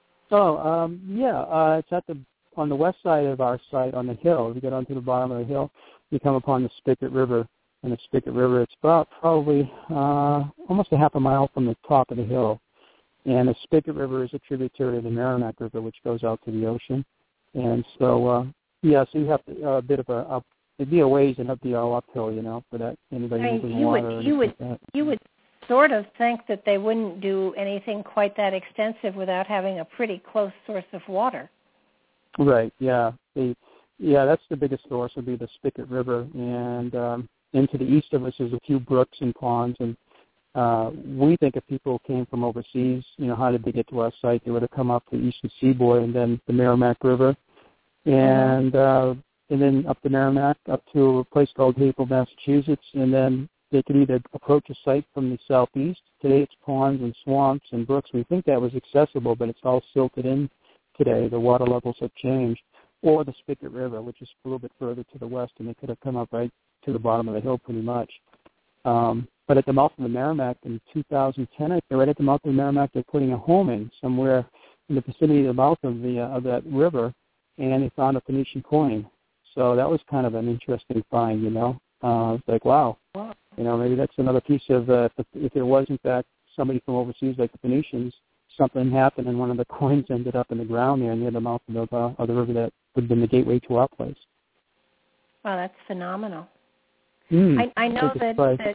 It's on the west side of our site on the hill. If you get onto the bottom of the hill, you come upon the Spicket River. And the Spicket River, it's about probably almost a half a mile from the top of the hill. And the Spicket River is a tributary of the Merrimack River, which goes out to the ocean. And so, so you have a bit of it'd be a ways and it'd be all uphill, for that anybody moving water. You would sort of think that they wouldn't do anything quite that extensive without having a pretty close source of water. Right. Yeah. That's the biggest source would be the Spicket River, and into the east of us is a few brooks and ponds, and we think if people came from overseas, how did they get to our site? They would have come up the eastern seaboard and then the Merrimack River, and then up the Merrimack up to a place called Haverhill, Massachusetts, and then they could either approach a site from the southeast. Today it's ponds and swamps and brooks. We think that was accessible, but it's all silted in today. The water levels have changed. Or the Spicket River, which is a little bit further to the west, and they could have come up right to the bottom of the hill pretty much. But at the mouth of the Merrimack in 2010, right at the mouth of the Merrimack, they're putting a homing somewhere in the vicinity of the mouth of that river, and they found a Phoenician coin. So that was kind of an interesting find, It's like, wow. Maybe that's another piece of, if there was, in fact, somebody from overseas like the Phoenicians, something happened and one of the coins ended up in the ground there near the mouth of the river that would have been the gateway to our place. Wow, that's phenomenal. I know that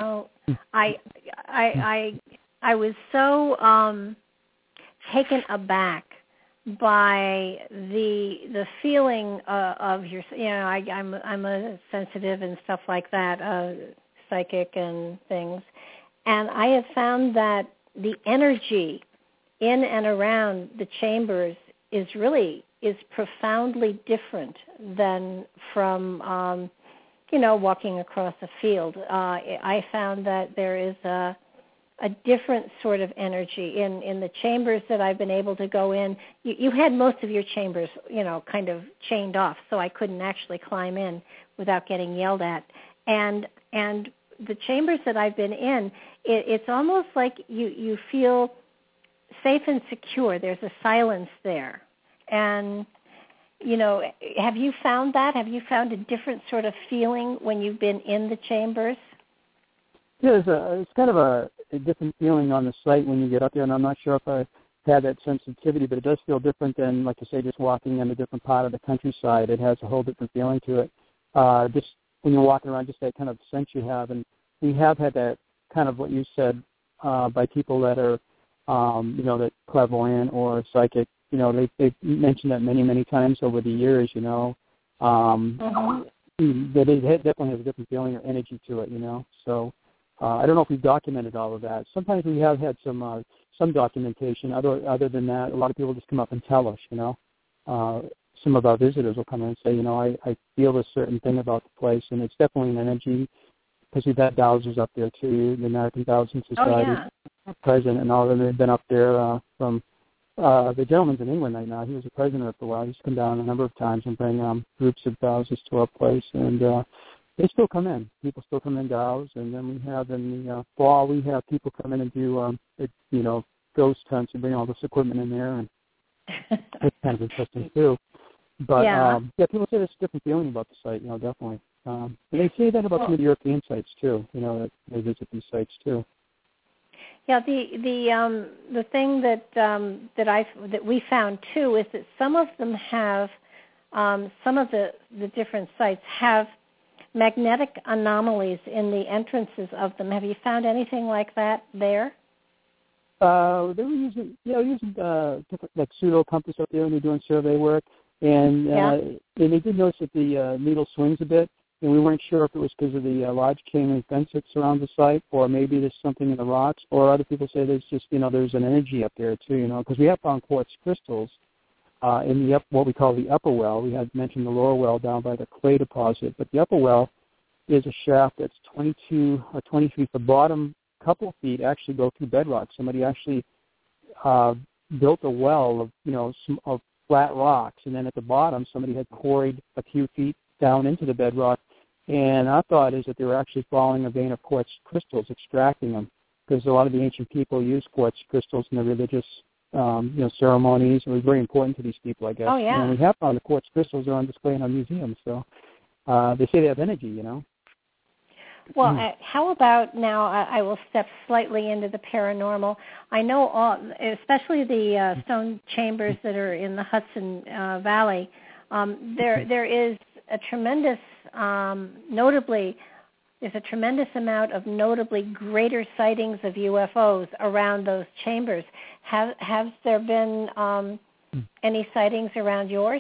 I was so taken aback by the feeling of your, I'm a sensitive and stuff like that, psychic and things, and I have found that the energy in and around the chambers is profoundly different than from walking across a field. I found that there is a different sort of energy in the chambers that I've been able to go in. You had most of your chambers, kind of chained off, so I couldn't actually climb in without getting yelled at. And the chambers that I've been in, it's almost like you feel safe and secure. There's a silence there. And, have you found that? Have you found a different sort of feeling when you've been in the chambers? Yeah, it's kind of a different feeling on the site when you get up there, and I'm not sure if I had that sensitivity, but it does feel different than, like I say, just walking in a different part of the countryside. It has a whole different feeling to it. Just when you're walking around, just that kind of sense you have. And we have had that kind of what you said by people that are, that clairvoyant or psychic. They've mentioned that many, many times over the years, that it definitely has a different feeling or energy to it, So I don't know if we've documented all of that. Sometimes we have had some documentation. Other than that, a lot of people just come up and tell us, Some of our visitors will come in and say, I feel a certain thing about the place, and it's definitely an energy, because we've had dowsers up there too, the American Dowsing Society president and all of them. They've been up there from the gentleman's in England right now. He was the president for a while. He's come down a number of times and bring groups of dowsers to our place, and they still come in. People still come in dows, and then we have in the fall, we have people come in and do, ghost hunts and bring all this equipment in there, and it's kind of interesting too. But, people say there's a different feeling about the site, definitely. And they say that about some of the European sites too, that they visit these sites too. Yeah, the thing that we found too is that some of them have, some of the different sites have magnetic anomalies in the entrances of them. Have you found anything like that there? They were using different, like pseudo compass up there, and they're doing survey work. And they did notice that the needle swings a bit, and we weren't sure if it was because of the large chain link fence that surrounds the site, or maybe there's something in the rocks, or other people say there's just, there's an energy up there too, because we have found quartz crystals in the what we call the upper well. We had mentioned the lower well down by the clay deposit, but the upper well is a shaft that's 22 or 23. The bottom couple feet actually go through bedrock. Somebody actually built a well of flat rocks, and then at the bottom somebody had quarried a few feet down into the bedrock, and our thought is that they were actually following a vein of quartz crystals, extracting them, because a lot of the ancient people used quartz crystals in their religious ceremonies. It was very important to these people, I guess. Oh, yeah. And we have found the quartz crystals are on display in our museum, so they say they have energy, Well, how about now, I will step slightly into the paranormal. I know especially the stone chambers that are in the Hudson Valley, there is a tremendous, there's a tremendous amount of notably greater sightings of UFOs around those chambers. Has there been any sightings around yours?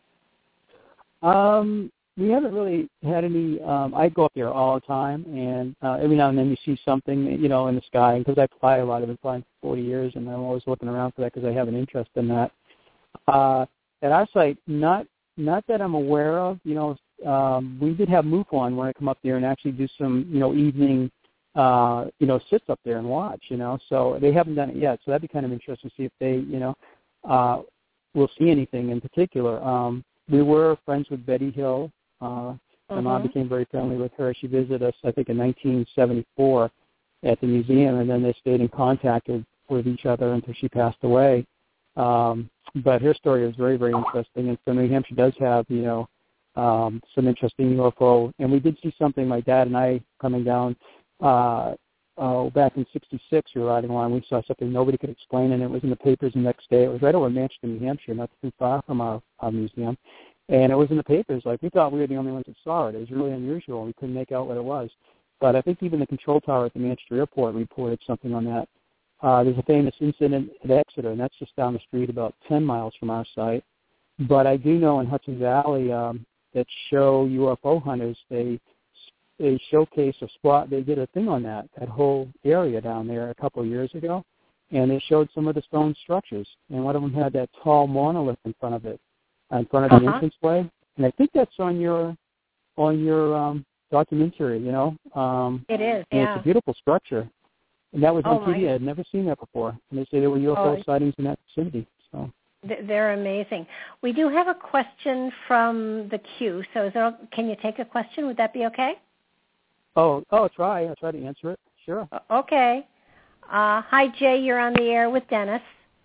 We haven't really had any. I go up there all the time, and every now and then you see something, in the sky. Because I fly a lot, I've been flying for 40 years, and I'm always looking around for that because I have an interest in that. At our site, not that I'm aware of. We did have MUFON when I come up there and actually do some, evening, sits up there and watch. So they haven't done it yet. So that'd be kind of interesting to see if they, will see anything in particular. We were friends with Betty Hill. My mom became very friendly with her. She visited us, I think, in 1974 at the museum, and then they stayed in contact with each other until she passed away. But her story is very, very interesting, and so New Hampshire does have, some interesting UFO. And we did see something, my dad and I, coming down back in '66. We were riding along. We saw something nobody could explain, and it was in the papers the next day. It was right over Manchester, New Hampshire, not too far from our museum. And it was in the papers. Like, we thought we were the only ones that saw it. It was really unusual. We couldn't make out what it was. But I think even the control tower at the Manchester airport reported something on that. There's a famous incident at Exeter, and that's just down the street about 10 miles from our site. But I do know in Hudson Valley that show UFO hunters, they showcase a spot. They did a thing on that whole area down there a couple of years ago, and they showed some of the stone structures. And one of them had that tall monolith in front of it, in front of the entranceway. And I think that's on your documentary. It is. Yeah. It's a beautiful structure. And that was on TV. I had never seen that before. And they say there were UFO sightings in that vicinity. So they're amazing. We do have a question from the queue. So can you take a question? Would that be okay? I'll try to answer it. Sure. Okay. Hi, Jay. You're on the air with Dennis.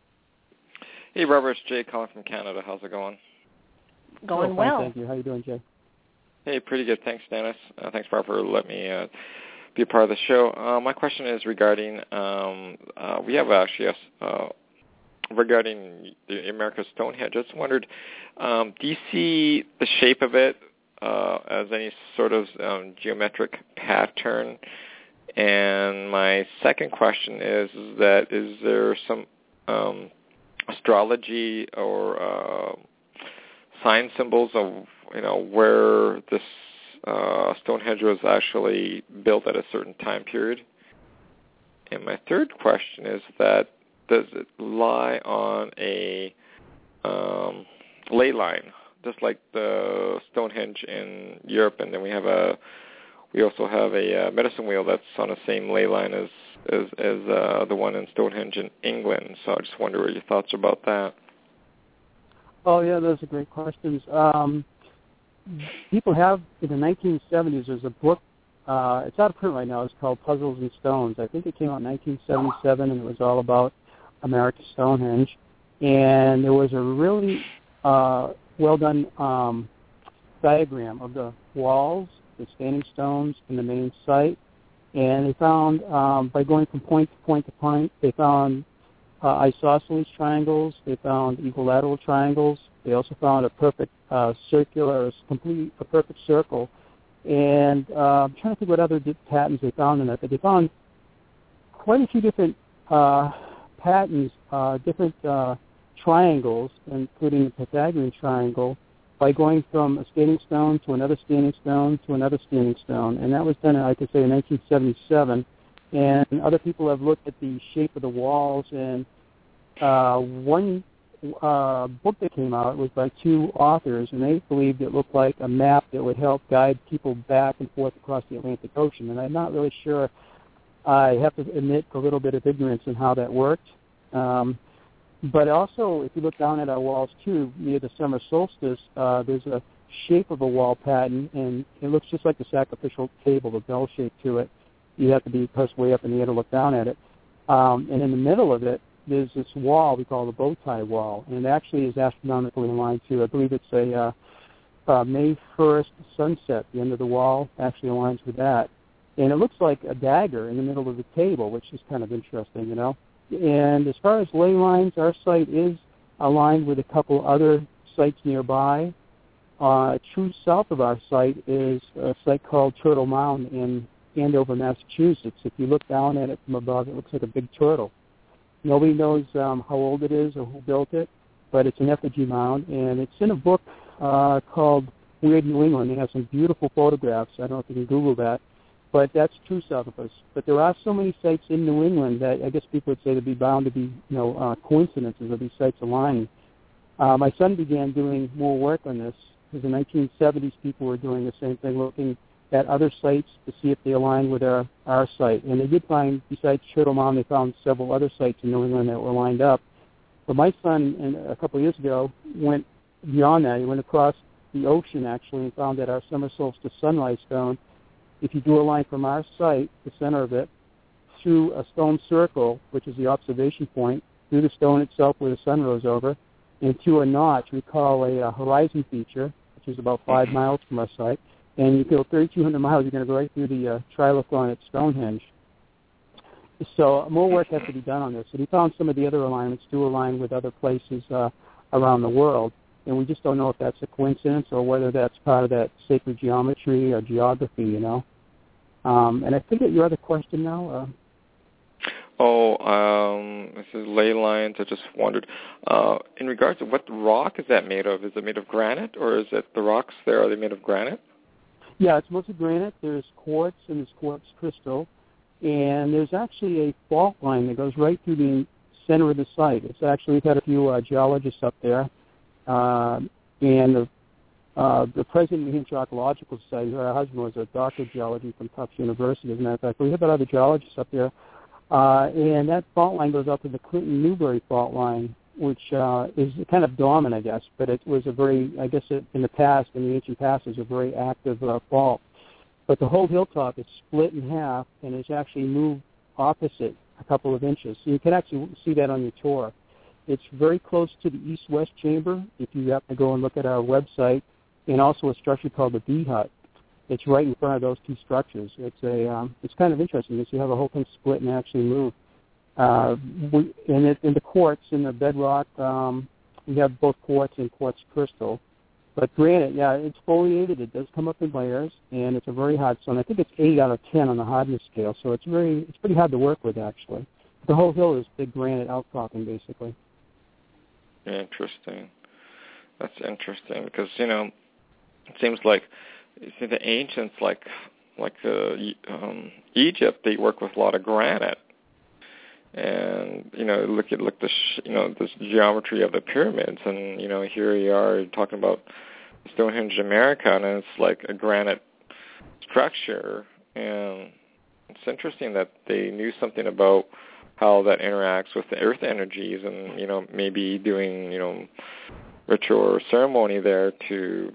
Hey, Robert. It's Jay calling from Canada. How's it going? Going fine, well. Thank you. How you doing, Jay? Hey, pretty good. Thanks, Dennis. Thanks, Bob, for letting me be a part of the show. My question is regarding, we have actually regarding the America's Stonehenge. I just wondered, do you see the shape of it as any sort of geometric pattern? And my second question is there some astrology or sign symbols of where this Stonehenge was actually built at a certain time period? And my third question is that does it lie on a ley line, just like the Stonehenge in Europe, and then we also have a medicine wheel that's on the same ley line as the one in Stonehenge in England. So I just wonder what your thoughts about that. Oh, yeah, those are great questions. People have, in the 1970s, there's a book, it's out of print right now, it's called Puzzles and Stones. I think it came out in 1977, and it was all about America's Stonehenge. And there was a really well-done diagram of the walls, the standing stones, and the main site. And they found, by going from point to point to point, they found isosceles triangles. They found equilateral triangles. They also found a perfect circular, a perfect circle. And I'm trying to think what other patterns they found in that. But they found quite a few different patterns, different triangles, including the Pythagorean triangle, by going from a standing stone to another standing stone to another standing stone. And that was done, I could say, in 1977. And other people have looked at the shape of the walls, and one book that came out was by two authors, and they believed it looked like a map that would help guide people back and forth across the Atlantic Ocean. And I'm not really sure. I have to admit a little bit of ignorance in how that worked. But also, if you look down at our walls, too, near the summer solstice, there's a shape of a wall pattern, and it looks just like the sacrificial table, the bell shape to it. You have to be pressed way up in the air to look down at it. And in the middle of it, there's this wall we call the bow tie wall, and it actually is astronomically aligned to, I believe it's a May 1st sunset. The end of the wall actually aligns with that. And it looks like a dagger in the middle of the table, which is kind of interesting, And as far as ley lines, our site is aligned with a couple other sites nearby. True south of our site is a site called Turtle Mound in Andover, Massachusetts. If you look down at it from above, it looks like a big turtle. Nobody knows how old it is or who built it, but it's an effigy mound, and it's in a book called Weird New England. They have some beautiful photographs. I don't know if you can Google that. But that's true south of us. But there are so many sites in New England that I guess people would say to be bound to be, coincidences of these sites aligning. My son began doing more work on this because in the 1970s people were doing the same thing, looking at other sites to see if they aligned with our site. And they did find, besides Turtle Mound, they found several other sites in New England that were lined up. But my son, a couple of years ago, went beyond that. He went across the ocean, actually, and found that our summer solstice sunrise stone, if you do a line from our site, the center of it, through a stone circle, which is the observation point, through the stone itself where the sun rose over, and through a notch we call a horizon feature, which is about 5 miles from our site, and you go 3,200 miles, you're going to go right through the trilithon at Stonehenge. So more work has to be done on this. And he found some of the other alignments do align with other places around the world. And we just don't know if that's a coincidence or whether that's part of that sacred geometry or geography, And I forget your other question now. This is ley lines. I just wondered, in regards to what rock is that made of? Is it made of granite, or is it the rocks there, are they made of granite? Yeah, it's mostly granite. There's quartz and there's quartz crystal. And there's actually a fault line that goes right through the center of the site. It's actually, we've had a few geologists up there. And the president of the New Hampshire Archaeological Society, her husband was a doctor of geology from Tufts University, as a matter of fact. We have other geologists up there And that fault line goes up to the Clinton-Newberry fault line, which is kind of dormant, I guess, but it was a very, I guess in the past, in the ancient past, it was a very active fault. But the whole hilltop is split in half and is actually moved opposite a couple of inches. So you can actually see that on your tour. It's very close to the east-west chamber, if you happen to go and look at our website, and also a structure called the D Hut. It's right in front of those two structures. It's kind of interesting because you have the whole thing split and actually moved. In the quartz, in the bedrock, we have both quartz and quartz crystal. But granite, yeah, it's foliated. It does come up in layers, and it's a very hard stone. I think it's 8 out of 10 on the hardness scale, so it's pretty hard to work with, actually. The whole hill is big granite outcropping, basically. Interesting. That's interesting because, it seems like the ancients, like Egypt, they work with a lot of granite. And look at this geometry of the pyramids, and here you are talking about Stonehenge America, and it's like a granite structure. And it's interesting that they knew something about how that interacts with the earth energies, and maybe doing ritual or ceremony there to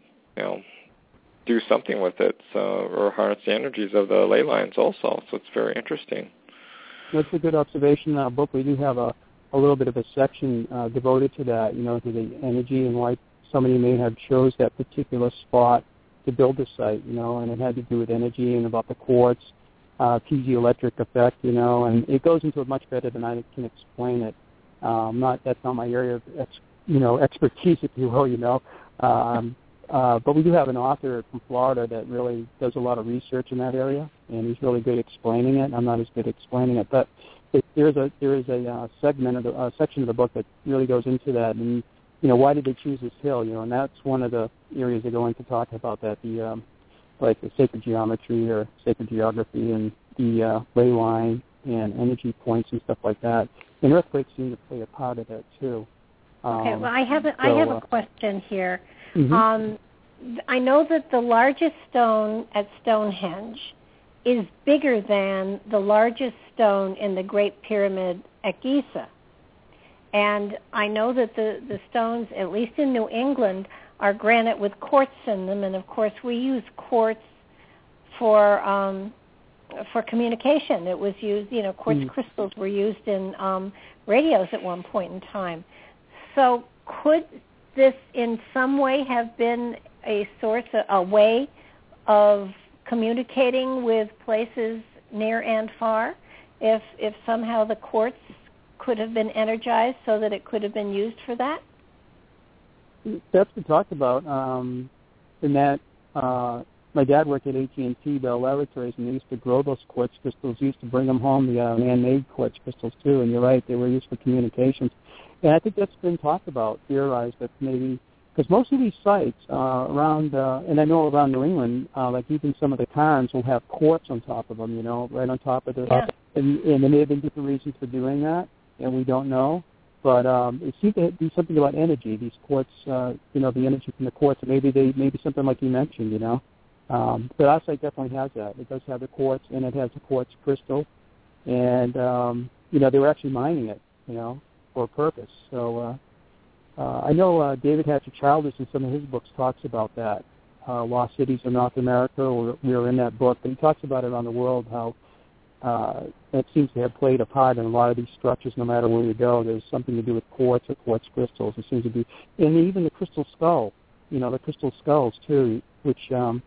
do something with it, or harness the energies of the ley lines also. So it's very interesting. That's a good observation. In our book, we do have a little bit of a section devoted to that, to the energy and why somebody may have chose that particular spot to build the site, and it had to do with energy and about the quartz, piezoelectric effect, and it goes into it much better than I can explain it. That's not my area of, expertise, if you will, but we do have an author from Florida that really does a lot of research in that area, and he's really good explaining it. I'm not as good at explaining it, but there is a segment of a section of the book that really goes into that, and why did they choose this hill? And that's one of the areas they go into talking about that, like the sacred geometry or sacred geography and the ley line and energy points and stuff like that. And earthquakes seem to play a part of that too. Okay, well, I have a question here. Mm-hmm. I know that the largest stone at Stonehenge is bigger than the largest stone in the Great Pyramid at Giza. And I know that the stones, at least in New England, are granite with quartz in them. And, of course, we use quartz for communication. It was used, quartz crystals were used in radios at one point in time. So could this in some way have been a source, a way of communicating with places near and far, if somehow the quartz could have been energized so that it could have been used for that? That's been talked about. In that, my dad worked at AT&T Bell Laboratories, and they used to grow those quartz crystals. He used to bring them home, the man-made quartz crystals too. And you're right, they were used for communications. And I think that's been talked about, theorized, that maybe, because most of these sites around, and I know around New England, like even some of the cairns will have quartz on top of them, right on top of the, and there may have been different reasons for doing that, and we don't know. But it seems to be something about energy, these quartz, the energy from the quartz, and maybe something like you mentioned, But our site definitely has that. It does have the quartz, and it has the quartz crystal, and, they were actually mining it, for a purpose. So I know David Hatcher Childers in some of his books talks about that. Lost Cities of North America, we were in that book, but he talks about it around the world, how it seems to have played a part in a lot of these structures. No matter where you go, there's something to do with quartz or quartz crystals. It seems to be, and even the crystal skull, the crystal skulls too, which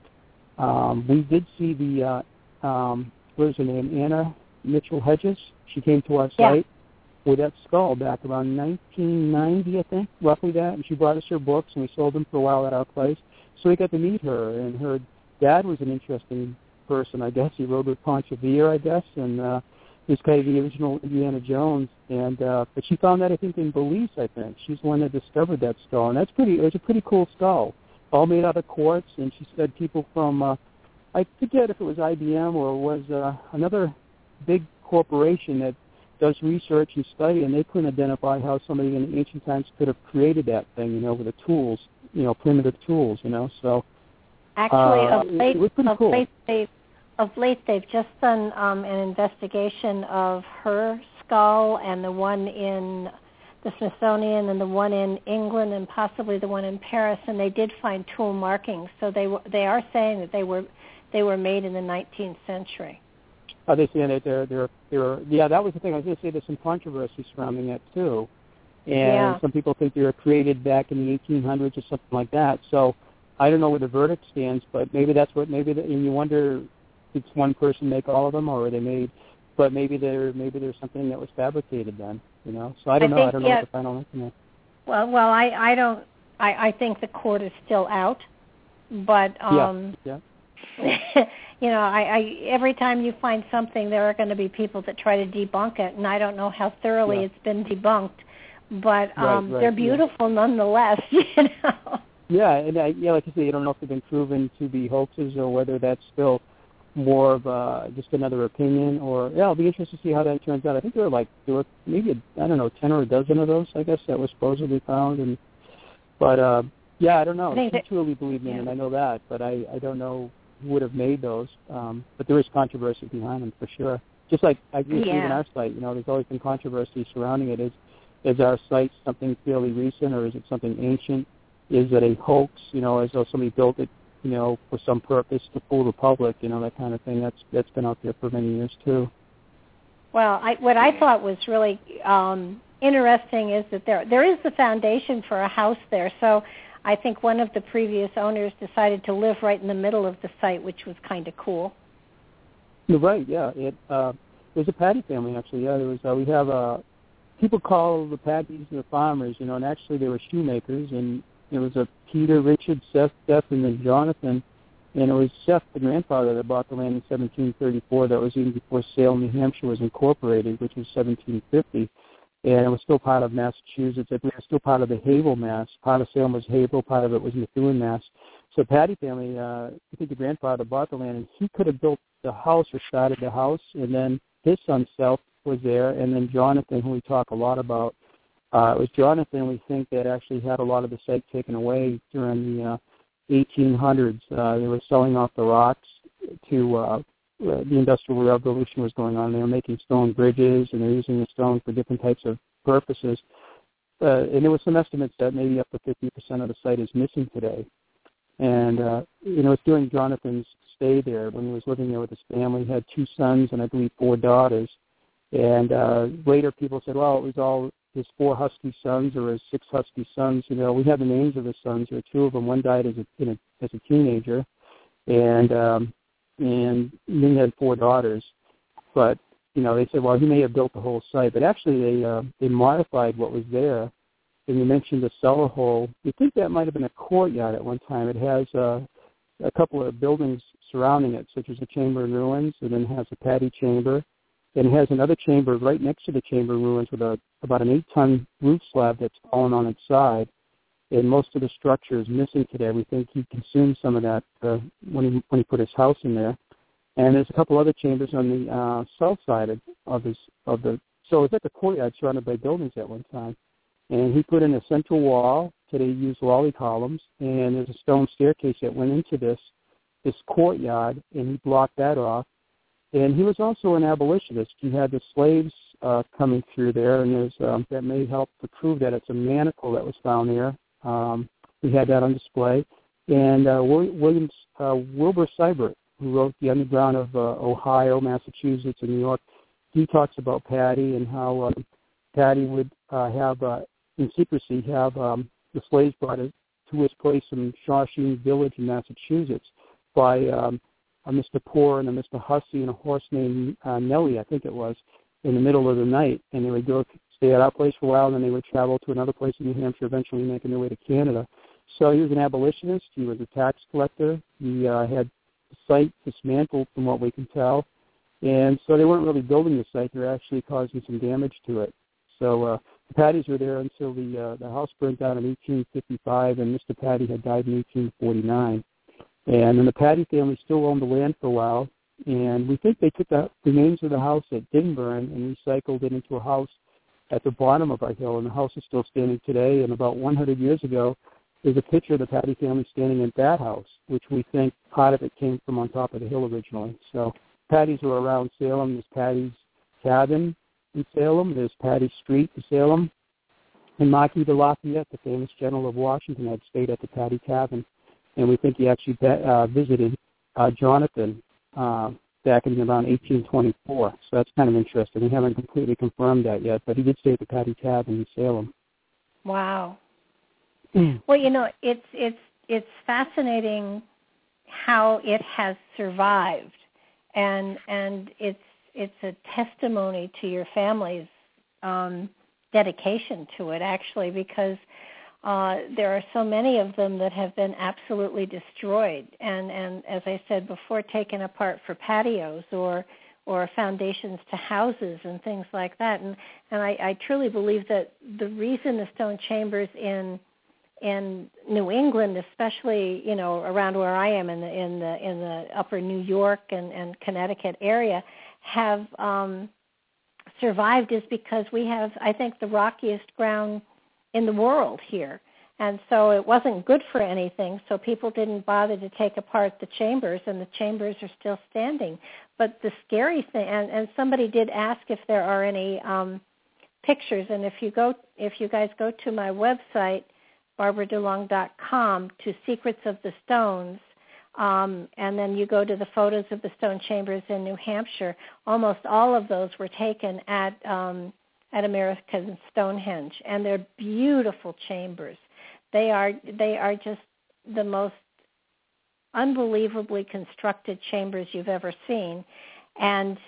we did see the, what is her name, Anna Mitchell Hedges. She came to our site with that skull back around 1990, I think, roughly that. And she brought us her books, and we sold them for a while at our place. So we got to meet her, and her dad was an interesting person, I guess. He rode with Pancho Villa, I guess, and he was kind of the original Indiana Jones. And but she found that, I think, in Belize, I think. She's the one that discovered that skull, and it was a pretty cool skull, all made out of quartz. And she said people from, I forget if it was IBM or it was another big corporation that does research and study, and they couldn't identify how somebody in the ancient times could have created that thing, with the tools, primitive tools, so. Actually, it was pretty cool. of late they've just done an investigation of her skull and the one in the Smithsonian and the one in England and possibly the one in Paris, and they did find tool markings. So they are saying that they were made in the 19th century. Are they saying that they're yeah, that was the thing. I was going to say there's some controversy surrounding that too. And some people think they were created back in the 1800s or something like that. So I don't know where the verdict stands, but maybe that's what, and you wonder, did one person make all of them, or were they made, but maybe there's something that was fabricated then, you know? So I don't know. I don't know what the final answer is. Well, I think the court is still out, but, yeah. you know, I every time you find something, there are going to be people that try to debunk it, and I don't know how thoroughly it's been debunked, but they're beautiful nonetheless, you know. Yeah, and like I say, you don't know if they've been proven to be hoaxes or whether that's still more of just another opinion. Or I'll be interested to see how that turns out. I think there were maybe 10 or a dozen of those, I guess, that were supposedly found. But I don't know. She truly believed in it, I know that, but I don't know who would have made those. But there is controversy behind them for sure. Just like I agree with even our site, you know, there's always been controversy surrounding it. Is our site something fairly recent, or is it something ancient? Is it a hoax, you know, as though somebody built it, you know, for some purpose to fool the public, you know, that kind of thing. That's been out there for many years too. Well, what I thought was really interesting is that there is the foundation for a house there. So I think one of the previous owners decided to live right in the middle of the site, which was kind of cool. You're right. Yeah, it was a Paddy family actually. Yeah, there was. We have people call the Paddies the farmers, you know, and actually they were shoemakers, and it was a Peter, Richard, Seth, and then Jonathan, and it was Seth, the grandfather, that bought the land in 1734. That was even before Salem, New Hampshire was incorporated, which was 1750, and it was still part of Massachusetts. It was still part of the Haverhill, Mass. Part of Salem was Haverhill, part of it was Methuen, Mass. So Paddy family, I think the grandfather bought the land, and he could have built the house or started the house, and then his son Seth was there, and then Jonathan, who we talk a lot about. It was Jonathan, we think, that actually had a lot of the site taken away during the 1800s. They were selling off the rocks to the Industrial Revolution was going on. They were making stone bridges, and they were using the stone for different types of purposes. And there were some estimates that maybe up to 50% of the site is missing today. And, you know, it's during Jonathan's stay there, when he was living there with his family. He had 2 sons and I believe 4 daughters. And later people said, well, it was all his 4 husky sons or his 6 husky sons. You know, we have the names of his sons. There are 2 of them. One died as a teenager, and then he had 4 daughters. But, you know, they said, well, he may have built the whole site. But actually they modified what was there. And you mentioned the cellar hole. You think that might have been a courtyard at one time. It has a couple of buildings surrounding it, such as the Chamber in Ruins, and then has a Paddy chamber. And it has another chamber right next to the Chamber in Ruins with about an 8-ton roof slab that's fallen on its side. And most of the structure is missing today. We think he consumed some of that when he put his house in there. And there's a couple other chambers on the south side of the. So it's like a courtyard surrounded by buildings at one time. And he put in a central wall. Today used lolly columns, and there's a stone staircase that went into this courtyard, and he blocked that off. And he was also an abolitionist. He had the slaves coming through there, and there's that may help to prove that it's a manacle that was found there. We had that on display. And Wilbur Seibert, who wrote The Underground of Ohio, Massachusetts, and New York, he talks about Paddy and how Paddy would have, in secrecy, have the slaves brought to his place in Shawshene Village in Massachusetts by a Mr. Poor and a Mr. Hussey and a horse named Nellie, I think it was, in the middle of the night. And they would go stay at our place for a while, and then they would travel to another place in New Hampshire, eventually making their way to Canada. So he was an abolitionist. He was a tax collector. He had the site dismantled, from what we can tell. And so they weren't really building the site. They were actually causing some damage to it. So the Paddys were there until the house burned down in 1855, and Mr. Paddy had died in 1849. And then the Paddy family still owned the land for a while, and we think they took the remains of the house that didn't burn and recycled it into a house at the bottom of our hill, and the house is still standing today. And about 100 years ago, there's a picture of the Patty family standing in that house, which we think part of it came from on top of the hill originally. So Patties were around Salem. There's Patty's Cabin in Salem. There's Patty Street in Salem. And Marquis de Lafayette, the famous general of Washington, had stayed at the Patty Cabin. And we think he actually visited Jonathan back in around 1824. So that's kind of interesting. We haven't completely confirmed that yet, but he did stay at the Patty Cabin in Salem. Wow. Well, you know, it's fascinating how it has survived, and it's a testimony to your family's dedication to it, actually, because there are so many of them that have been absolutely destroyed, and as I said before, taken apart for patios or foundations to houses and things like that. And I truly believe that the reason the stone chambers in New England, especially, you know, around where I am in the upper New York and Connecticut area, have survived is because we have, I think, the rockiest ground in the world here. And so it wasn't good for anything, so people didn't bother to take apart the chambers, and the chambers are still standing. But the scary thing, and somebody did ask if there are any pictures, and if you guys go to my website, BarbaraDeLong.com, to Secrets of the Stones, and then you go to the photos of the stone chambers in New Hampshire, almost all of those were taken at American Stonehenge, and they're beautiful chambers. They are just the most unbelievably constructed chambers you've ever seen, and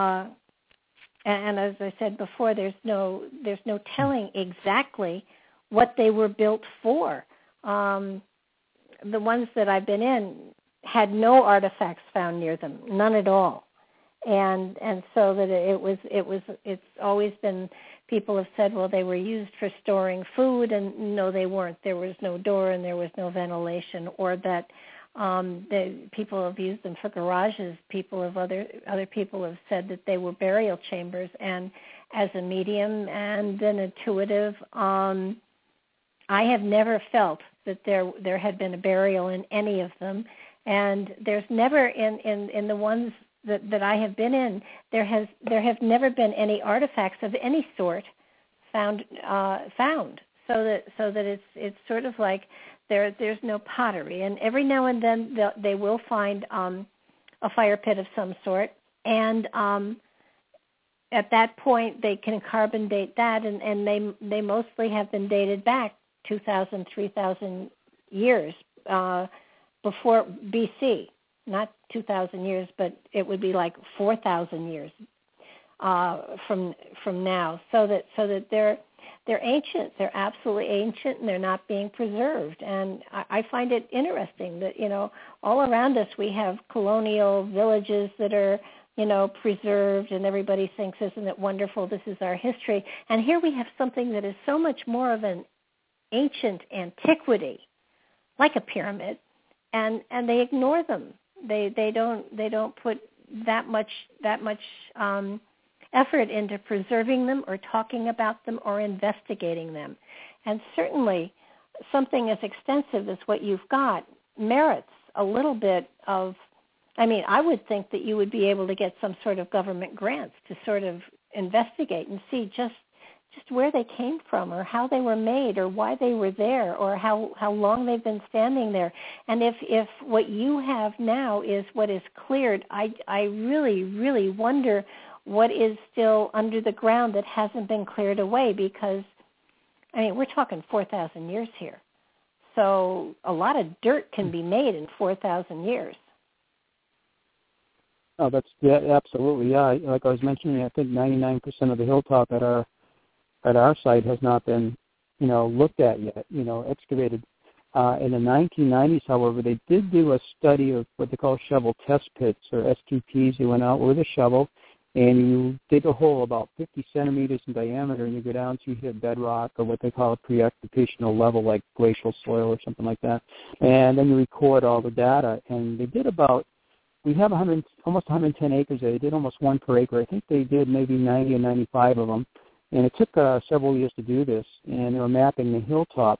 as I said before, there's no telling exactly what they were built for. The ones that I've been in had no artifacts found near them, none at all. And so that it's always been, people have said, well, they were used for storing food, and no, they weren't. There was no door and there was no ventilation, or that people have used them for garages. Other people have said that they were burial chambers. And as a medium and an intuitive, I have never felt that there had been a burial in any of them, and there's never in the ones that I have been in, there have never been any artifacts of any sort found. So that it's sort of like there's no pottery, and every now and then they will find a fire pit of some sort, and at that point they can carbon date that, and they mostly have been dated back 2,000, 3,000 years before BC. Not 2,000 years, but it would be like 4,000 years from now. So that they're ancient. They're absolutely ancient, and they're not being preserved. And I find it interesting that, you know, all around us we have colonial villages that are, you know, preserved, and everybody thinks, isn't it wonderful? This is our history. And here we have something that is so much more of an ancient antiquity, like a pyramid, and they ignore them. They don't put that much effort into preserving them or talking about them or investigating them. And certainly something as extensive as what you've got merits a little bit of, I mean, I would think that you would be able to get some sort of government grants to sort of investigate and see just where they came from, or how they were made, or why they were there, or how long they've been standing there. And if what you have now is what is cleared, I really, really wonder what is still under the ground that hasn't been cleared away, because, I mean, we're talking 4,000 years here. So a lot of dirt can be made in 4,000 years. Oh, absolutely, yeah. Like I was mentioning, I think 99% of the hilltop at our site has not been, you know, looked at yet, you know, excavated. In the 1990s, however, they did do a study of what they call shovel test pits, or STPs. You went out with a shovel, and you dig a hole about 50 centimeters in diameter, and you go down to hit bedrock, or what they call a pre-occupational level, like glacial soil or something like that. And then you record all the data. And they did we have almost 110 acres there. They did almost one per acre. I think they did maybe 90 or 95 of them. And it took several years to do this, and they were mapping the hilltop.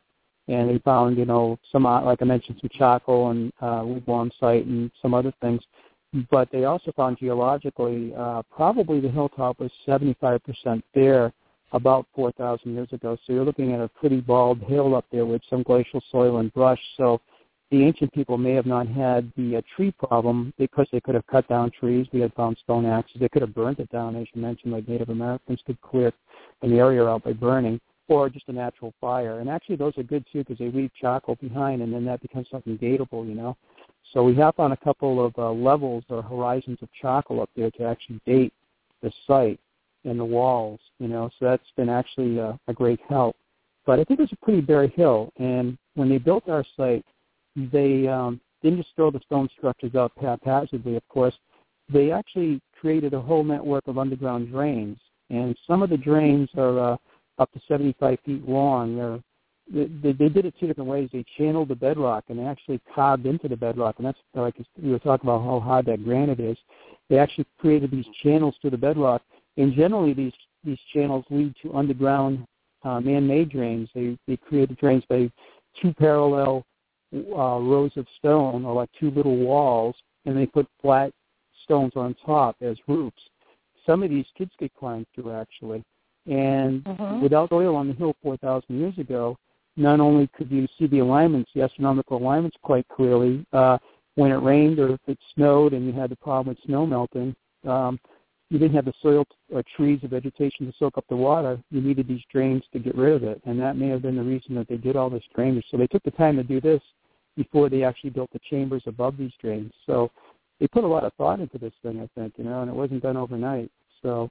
And they found, some, like I mentioned, some charcoal and wigwam-site and some other things. But they also found geologically, probably the hilltop was 75% bare about 4,000 years ago. So you're looking at a pretty bald hill up there with some glacial soil and brush. So the ancient people may have not had the tree problem because they could have cut down trees. We had found stone axes. They could have burned it down, as you mentioned, like Native Americans could clear an area out by burning, or just a natural fire. And actually those are good, too, because they leave charcoal behind, and then that becomes something dateable, So we have on a couple of levels or horizons of charcoal up there to actually date the site and the walls, So that's been actually a great help. But I think it's a pretty bare hill, and when they built our site, they didn't just throw the stone structures up haphazardly, of course. They actually created a whole network of underground drains, and some of the drains are up to 75 feet long. They did it two different ways. They channeled the bedrock and they actually carved into the bedrock, and that's like we were talking about how hard that granite is. They actually created these channels to the bedrock, and generally these channels lead to underground man-made drains. They created drains by two parallel rows of stone, or like two little walls, and they put flat stones on top as roofs. Some of these kids could climb through, actually. And without oil on the hill 4,000 years ago, not only could you see the alignments, the astronomical alignments quite clearly, when it rained or if it snowed and you had the problem with snow melting, you didn't have the soil or trees or vegetation to soak up the water. You needed these drains to get rid of it, and that may have been the reason that they did all this drainage. So they took the time to do this before they actually built the chambers above these drains. So they put a lot of thought into this thing, I think, and it wasn't done overnight. So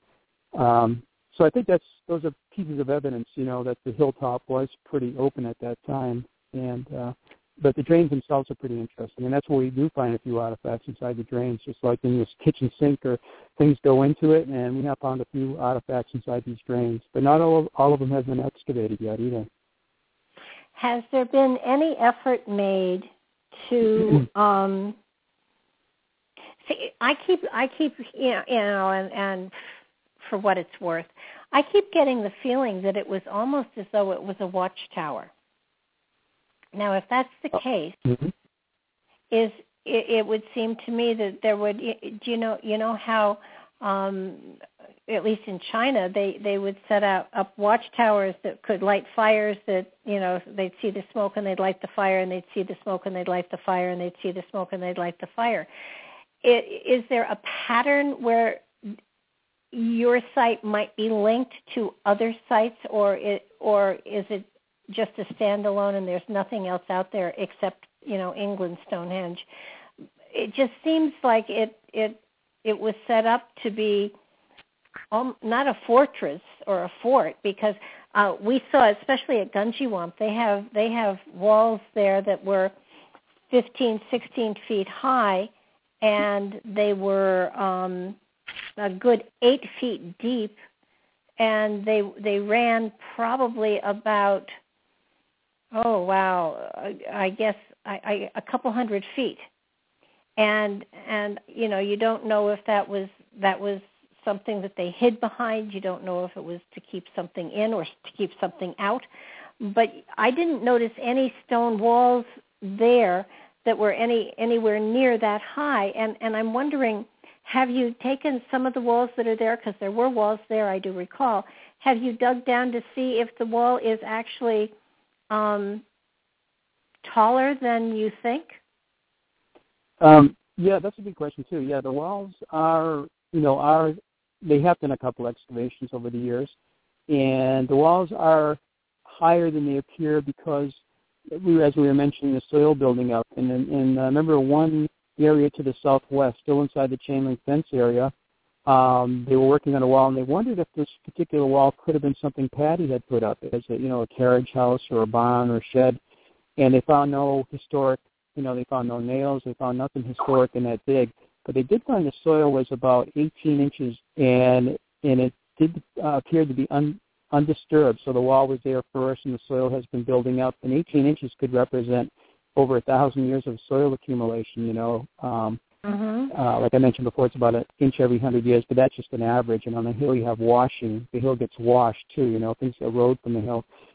I think those are pieces of evidence, that the hilltop was pretty open at that time, and but the drains themselves are pretty interesting, and that's where we do find a few artifacts inside the drains, just like in this kitchen sink, or things go into it, and we have found a few artifacts inside these drains, but not all of them have been excavated yet either. Has there been any effort made to see? I keep, and for what it's worth, I keep getting the feeling that it was almost as though it was a watchtower. Now, if that's the case, it would seem to me that there would, you know how, at least in China, they would set up watchtowers that could light fires that, they'd see the smoke and they'd light the fire, and they'd see the smoke and they'd light the fire, and they'd see the smoke and they'd light the fire. Is there a pattern where your site might be linked to other sites, or is it just a standalone and there's nothing else out there except, England Stonehenge? It just seems like it was set up to be not a fortress or a fort, because we saw, especially at Gunjiwamp, they have walls there that were 15, 16 feet high, and they were a good 8 feet deep, and they ran probably about, I guess a couple hundred feet, and you don't know if that was something that they hid behind. You don't know if it was to keep something in or to keep something out, but I didn't notice any stone walls there that were anywhere near that high, and I'm wondering, have you taken some of the walls that are there, because there were walls there, I do recall, have you dug down to see if the wall is actually taller than you think? Yeah, that's a good question too. Yeah, the walls are they have done a couple excavations over the years, and the walls are higher than they appear because, as we were mentioning, the soil building up. And remember one area to the southwest, still inside the chain link fence area, they were working on a wall, and they wondered if this particular wall could have been something Patty had put up as a carriage house or a barn or a shed. And they found no historic, they found no nails, they found nothing historic in that dig. But they did find the soil was about 18 inches, and it did appear to be undisturbed. So the wall was there first, and the soil has been building up. And 18 inches could represent over 1,000 years of soil accumulation, like I mentioned before, it's about an inch every 100 years, but that's just an average. And on the hill you have washing. The hill gets washed too, things erode from the hill.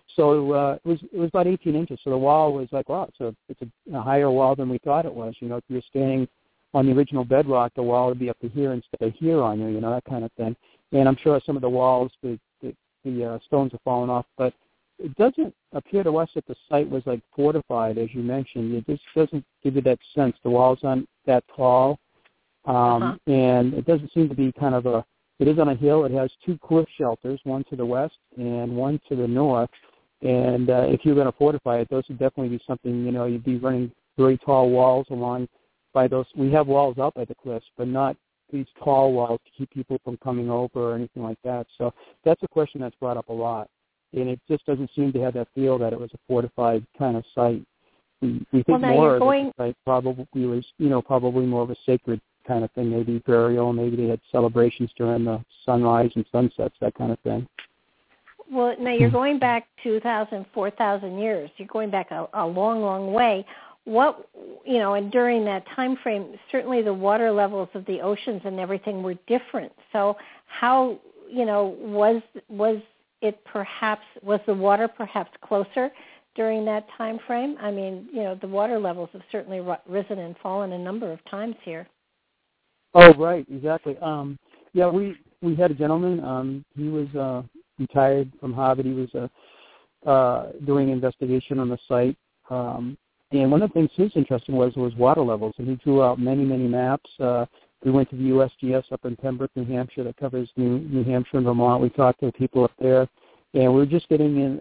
So it was about 18 inches. So the wall was like, wow, it's a higher wall than we thought it was. You know, if you're standing on the original bedrock, the wall would be up to here instead of here on you. You know, that kind of thing. And I'm sure some of the walls, the stones have fallen off, but it doesn't appear to us that the site was like fortified, as you mentioned. It just doesn't give you that sense. The walls aren't that tall, and it doesn't seem to be kind of a. It is on a hill. It has two cliff shelters, one to the west and one to the north. And if you're going to fortify it, those would definitely be something. You know, you'd be running very tall walls along by those. We have walls out by the cliffs, but not these tall walls to keep people from coming over or anything like that. So that's a question that's brought up a lot. And it just doesn't seem to have that feel that it was a fortified kind of site. We think more of the site probably was, you know, probably more of a sacred kind of thing, maybe burial, maybe they had celebrations during the sunrise and sunsets, that kind of thing. Well, now you're going back 2,000, 4,000 years. You're going back a long, long way. What, you know, and during that time frame, certainly the water levels of the oceans and everything were different. So how, you know, was the water perhaps closer during that time frame? I mean, you know, the water levels have certainly risen and fallen a number of times here. Oh, right, exactly. Yeah, we had a gentleman. He was retired from Harvard. He was doing investigation on the site. And one of the things he was interested in was water levels, and he drew out many, many maps. We went to the USGS up in Pembroke, New Hampshire, that covers New Hampshire and Vermont. We talked to the people up there, and we were just getting in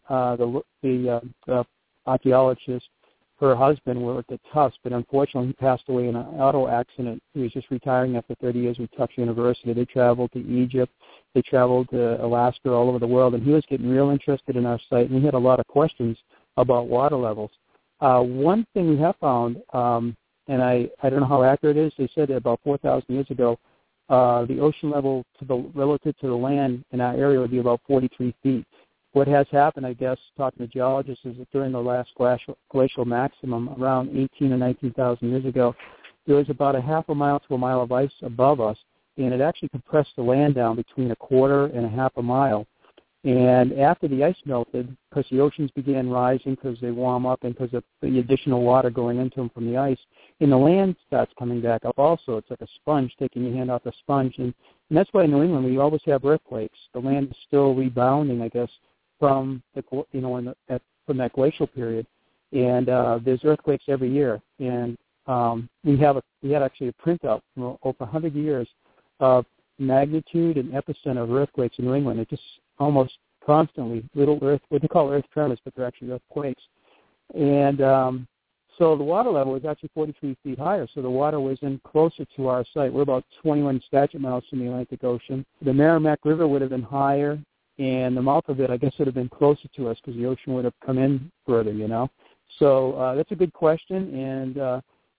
the archaeologist. Her husband worked at Tufts, but unfortunately he passed away in an auto accident. He was just retiring after 30 years with Tufts University. They traveled to Egypt. They traveled to Alaska, all over the world, and he was getting real interested in our site, and we had a lot of questions about water levels. One thing we have found, and I don't know how accurate it is, they said that about 4,000 years ago, the ocean level relative to the land in our area would be about 43 feet. What has happened, I guess, talking to geologists, is that during the last glacial maximum, around 18,000 or 19,000 years ago, there was about a half a mile to a mile of ice above us, and it actually compressed the land down between a quarter and a half a mile. And after the ice melted, because the oceans began rising because they warm up and because of the additional water going into them from the ice, and the land starts coming back up also. It's like a sponge, taking your hand off a sponge. And that's why in New England we always have earthquakes. The land is still rebounding, I guess, from from that glacial period. And there's earthquakes every year. And we had actually a printout from over 100 years of magnitude and epicenter of earthquakes in New England. It just almost constantly what they call earth tremors, but they're actually earthquakes. And so the water level was actually 43 feet higher, so the water was in closer to our site. We're about 21 statute miles from the Atlantic Ocean. The Merrimack River would have been higher, and the mouth of it, I guess, would have been closer to us because the ocean would have come in further, you know. So that's a good question, and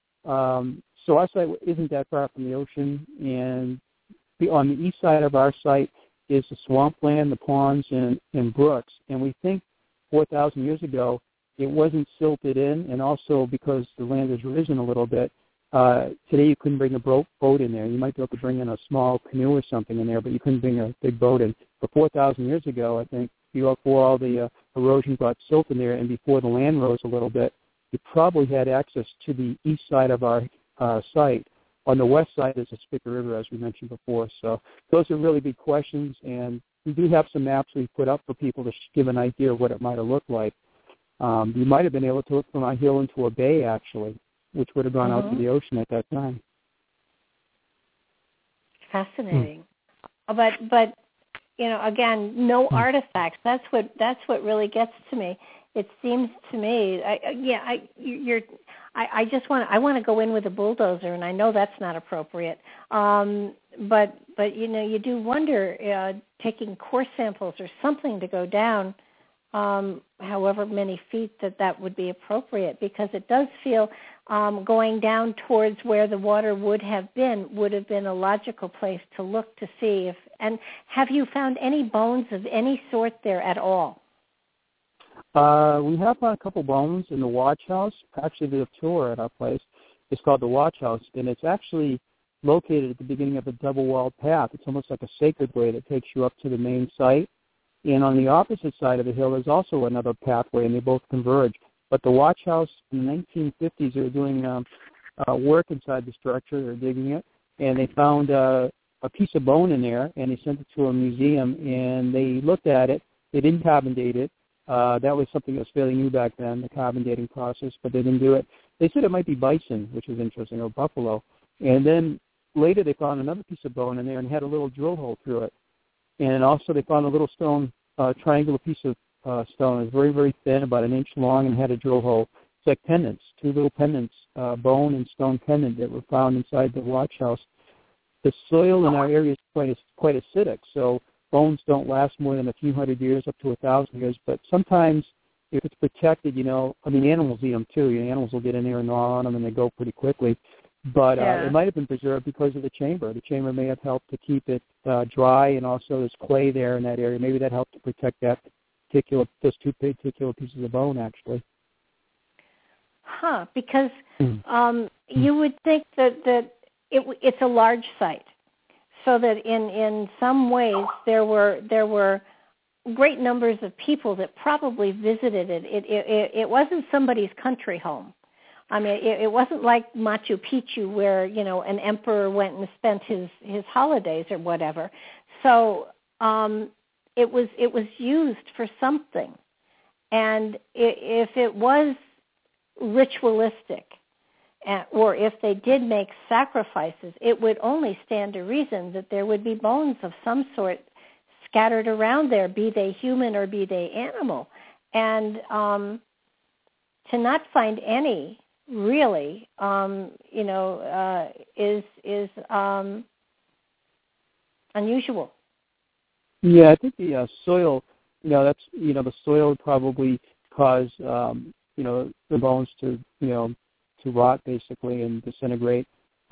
so our site isn't that far from the ocean, and on the east side of our site is the swampland, the ponds, and brooks. And we think 4,000 years ago it wasn't silted in, and also because the land has risen a little bit, today you couldn't bring a boat in there. You might be able to bring in a small canoe or something in there, but you couldn't bring a big boat in. But 4,000 years ago, I think, before all the erosion brought silt in there and before the land rose a little bit, you probably had access to the east side of our site. On the west side is the Spicker River, as we mentioned before. So those are really big questions, and we do have some maps we put up for people to give an idea of what it might have looked like. You might have been able to look from our hill into a bay, actually, which would have gone out to the ocean at that time. Fascinating. But you know, again, no artifacts. That's what really gets to me. It seems to me, I just want to go in with a bulldozer, and I know that's not appropriate. But you know, you do wonder, taking core samples or something to go down, however many feet that would be appropriate, because it does feel going down towards where the water would have been a logical place to look to see if. And have you found any bones of any sort there at all? We have found a couple bones in the watch house. Actually, the tour at our place is called the Watch House, and it's actually located at the beginning of a double-walled path. It's almost like a sacred way that takes you up to the main site. And on the opposite side of the hill is also another pathway, and they both converge. But the watch house in the 1950s, they were doing work inside the structure. They were digging it, and they found a piece of bone in there, and they sent it to a museum, and they looked at it. They didn't carbon date it. That was something that was fairly new back then, the carbon dating process, but they didn't do it. They said it might be bison, which was interesting, or buffalo. And then later they found another piece of bone in there and had a little drill hole through it. And also they found a little stone, triangular piece of stone. It was very, very thin, about 1 inch long, and had a drill hole. It's like pendants, 2 little pendants, bone and stone pendant that were found inside the watch house. The soil in our area is quite acidic, so bones don't last more than a few hundred years, up to 1,000 years. But sometimes, if it's protected, animals eat them too. Animals will get in there and gnaw on them, and they go pretty quickly. But it might have been preserved because of the chamber. The chamber may have helped to keep it dry, and also there's clay there in that area. Maybe that helped to protect those 2 particular pieces of bone, actually. Because you would think that it's a large site, so that in some ways there were great numbers of people that probably visited it. It wasn't somebody's country home. I mean, it wasn't like Machu Picchu where, an emperor went and spent his holidays or whatever. So it was used for something. And if it was ritualistic, or if they did make sacrifices, it would only stand to reason that there would be bones of some sort scattered around there, be they human or be they animal. And to not find any really, is unusual. Yeah, I think the soil, the soil would probably cause, the bones to rot basically and disintegrate.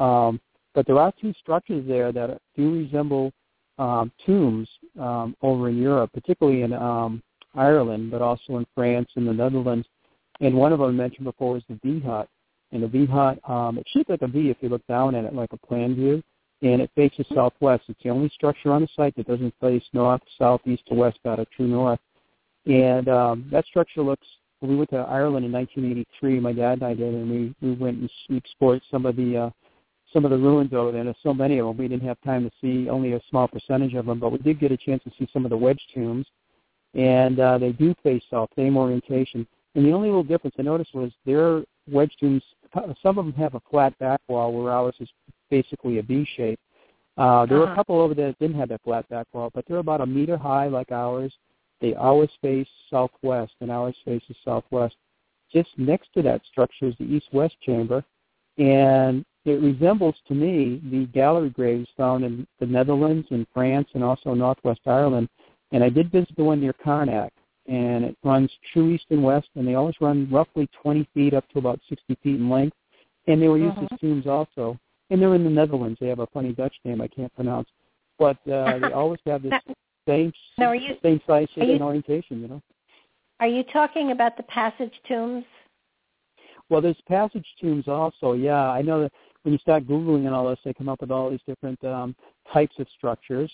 But there are 2 structures there that do resemble tombs over in Europe, particularly in Ireland, but also in France and the Netherlands. And one of them I mentioned before was the V-Hut. And the V-Hut, it's shaped like a V if you look down at it like a plan view, and it faces southwest. It's the only structure on the site that doesn't face north, south, east, or west, out of true north. And that structure looks, we went to Ireland in 1983, my dad and I did, and we went and we explored some of the ruins over there. There's so many of them, we didn't have time to see only a small percentage of them, but we did get a chance to see some of the wedge tombs, and they do face south, same orientation. And the only little difference I noticed was their wedge tombs, some of them have a flat back wall where ours is basically a V shape. There were a couple over there that didn't have that flat back wall, but they're about 1 meter high like ours. They always face southwest, and ours faces southwest. Just next to that structure is the east-west chamber, and it resembles, to me, the gallery graves found in the Netherlands and France and also northwest Ireland. And I did visit the one near Karnak, and it runs true east and west, and they always run roughly 20 feet up to about 60 feet in length. And they were used as tombs also. And they're in the Netherlands. They have a funny Dutch name I can't pronounce. But they always have this same size shape and orientation, Are you talking about the passage tombs? Well, there's passage tombs also, yeah. I know that when you start Googling and all this, they come up with all these different types of structures.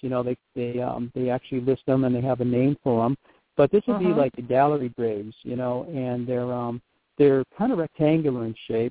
They actually list them, and they have a name for them. But this would be like the gallery graves, and they're kind of rectangular in shape.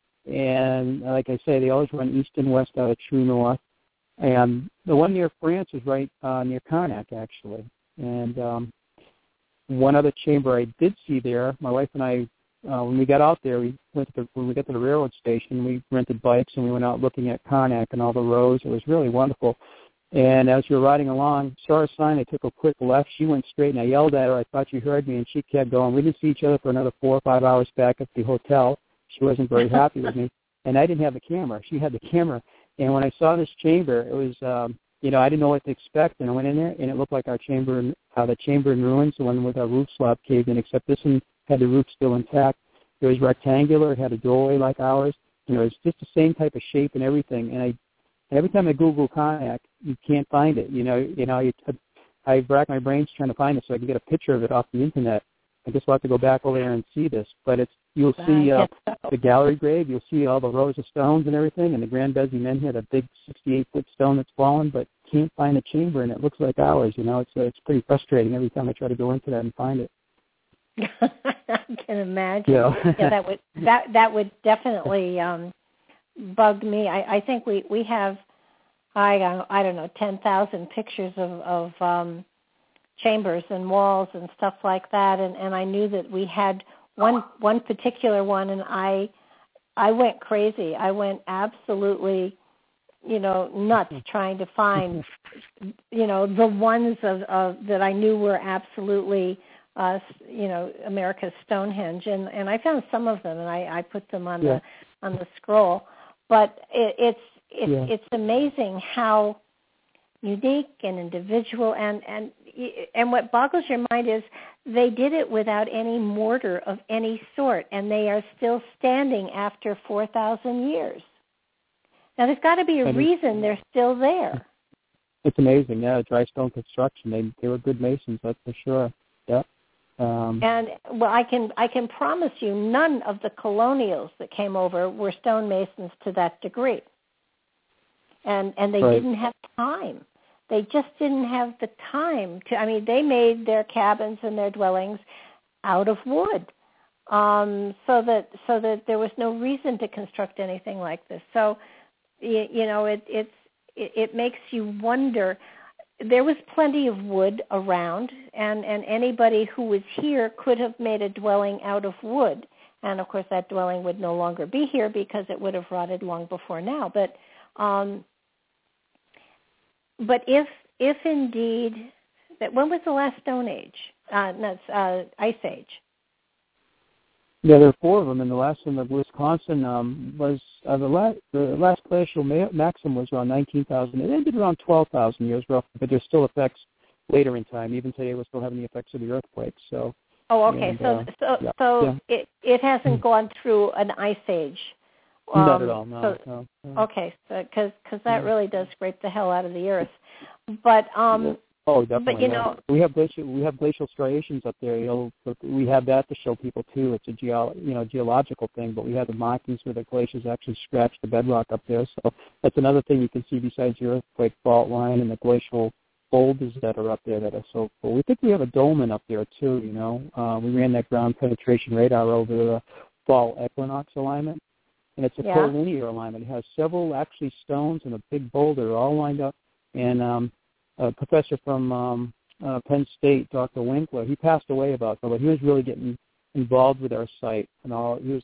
And like I say, they always run east and west out of true north. And the one near France is right near Karnak, actually. And one other chamber I did see there, my wife and I, when we got out there, when we got to the railroad station, we rented bikes and we went out looking at Karnak and all the roads. It was really wonderful. And as we were riding along, saw a sign, I took a quick left. She went straight, and I yelled at her. I thought she heard me, and she kept going. We didn't see each other for another 4 or 5 hours back at the hotel. She wasn't very happy with me. And I didn't have the camera. She had the camera. And when I saw this chamber, it was, I didn't know what to expect. And I went in there, and it looked like our chamber, the chamber in ruins, the one with our roof slab caved in, except this one had the roof still intact. It was rectangular. It had a doorway like ours. It was just the same type of shape and everything. And every time I Google Karnak, you can't find it. I rack my brains trying to find it so I can get a picture of it off the internet. I guess we'll have to go back over there and see this. But you'll see the gallery grave. You'll see all the rows of stones and everything. And the Grand Bezzy Menhir, a big 68-foot stone that's fallen. But can't find a chamber, and it looks like ours. It's pretty frustrating every time I try to go into that and find it. I can imagine. Yeah, that would definitely bug me. I think we have I don't know 10,000 pictures of chambers and walls and stuff like that, and I knew that we had one particular one, and I went crazy. I went absolutely nuts trying to find the ones of that I knew were absolutely America's Stonehenge, and I found some of them, and I put them on the scroll. But it's amazing how unique and individual, and what boggles your mind is they did it without any mortar of any sort, and they are still standing after 4,000 years. Now, there's got to be a reason they're still there. It's amazing, dry stone construction. They were good masons, that's for sure. Yeah. And I can promise you, none of the colonials that came over were stonemasons to that degree. And they didn't have time. They just didn't have the time to. I mean, they made their cabins and their dwellings out of wood, so that there was no reason to construct anything like this. So, it makes you wonder. There was plenty of wood around, and anybody who was here could have made a dwelling out of wood. And, of course, that dwelling would no longer be here because it would have rotted long before now. But if indeed, when was the last Stone Age? Ice Age. Yeah, there are 4 of them, and the last one of Wisconsin was the last glacial maximum was around 19,000. It ended around 12,000 years roughly, but there's still effects later in time. Even today, we're still having the effects of the earthquakes. So. Oh, okay. And, it hasn't gone through an ice age. Not at all. No. Okay, because that really does scrape the hell out of the earth. But oh, definitely. But we have glacial striations up there. We have that to show people too. It's a geological thing, but we have the markings where the glaciers actually scratch the bedrock up there. So that's another thing you can see besides the earthquake fault line and the glacial boulders that are up there that are so cool. We think we have a dolmen up there too. We ran that ground penetration radar over the fall equinox alignment. And it's a collinear alignment. It has several actually stones and a big boulder all lined up. And a professor from Penn State, Dr. Winkler, he passed away but he was really getting involved with our site and all. He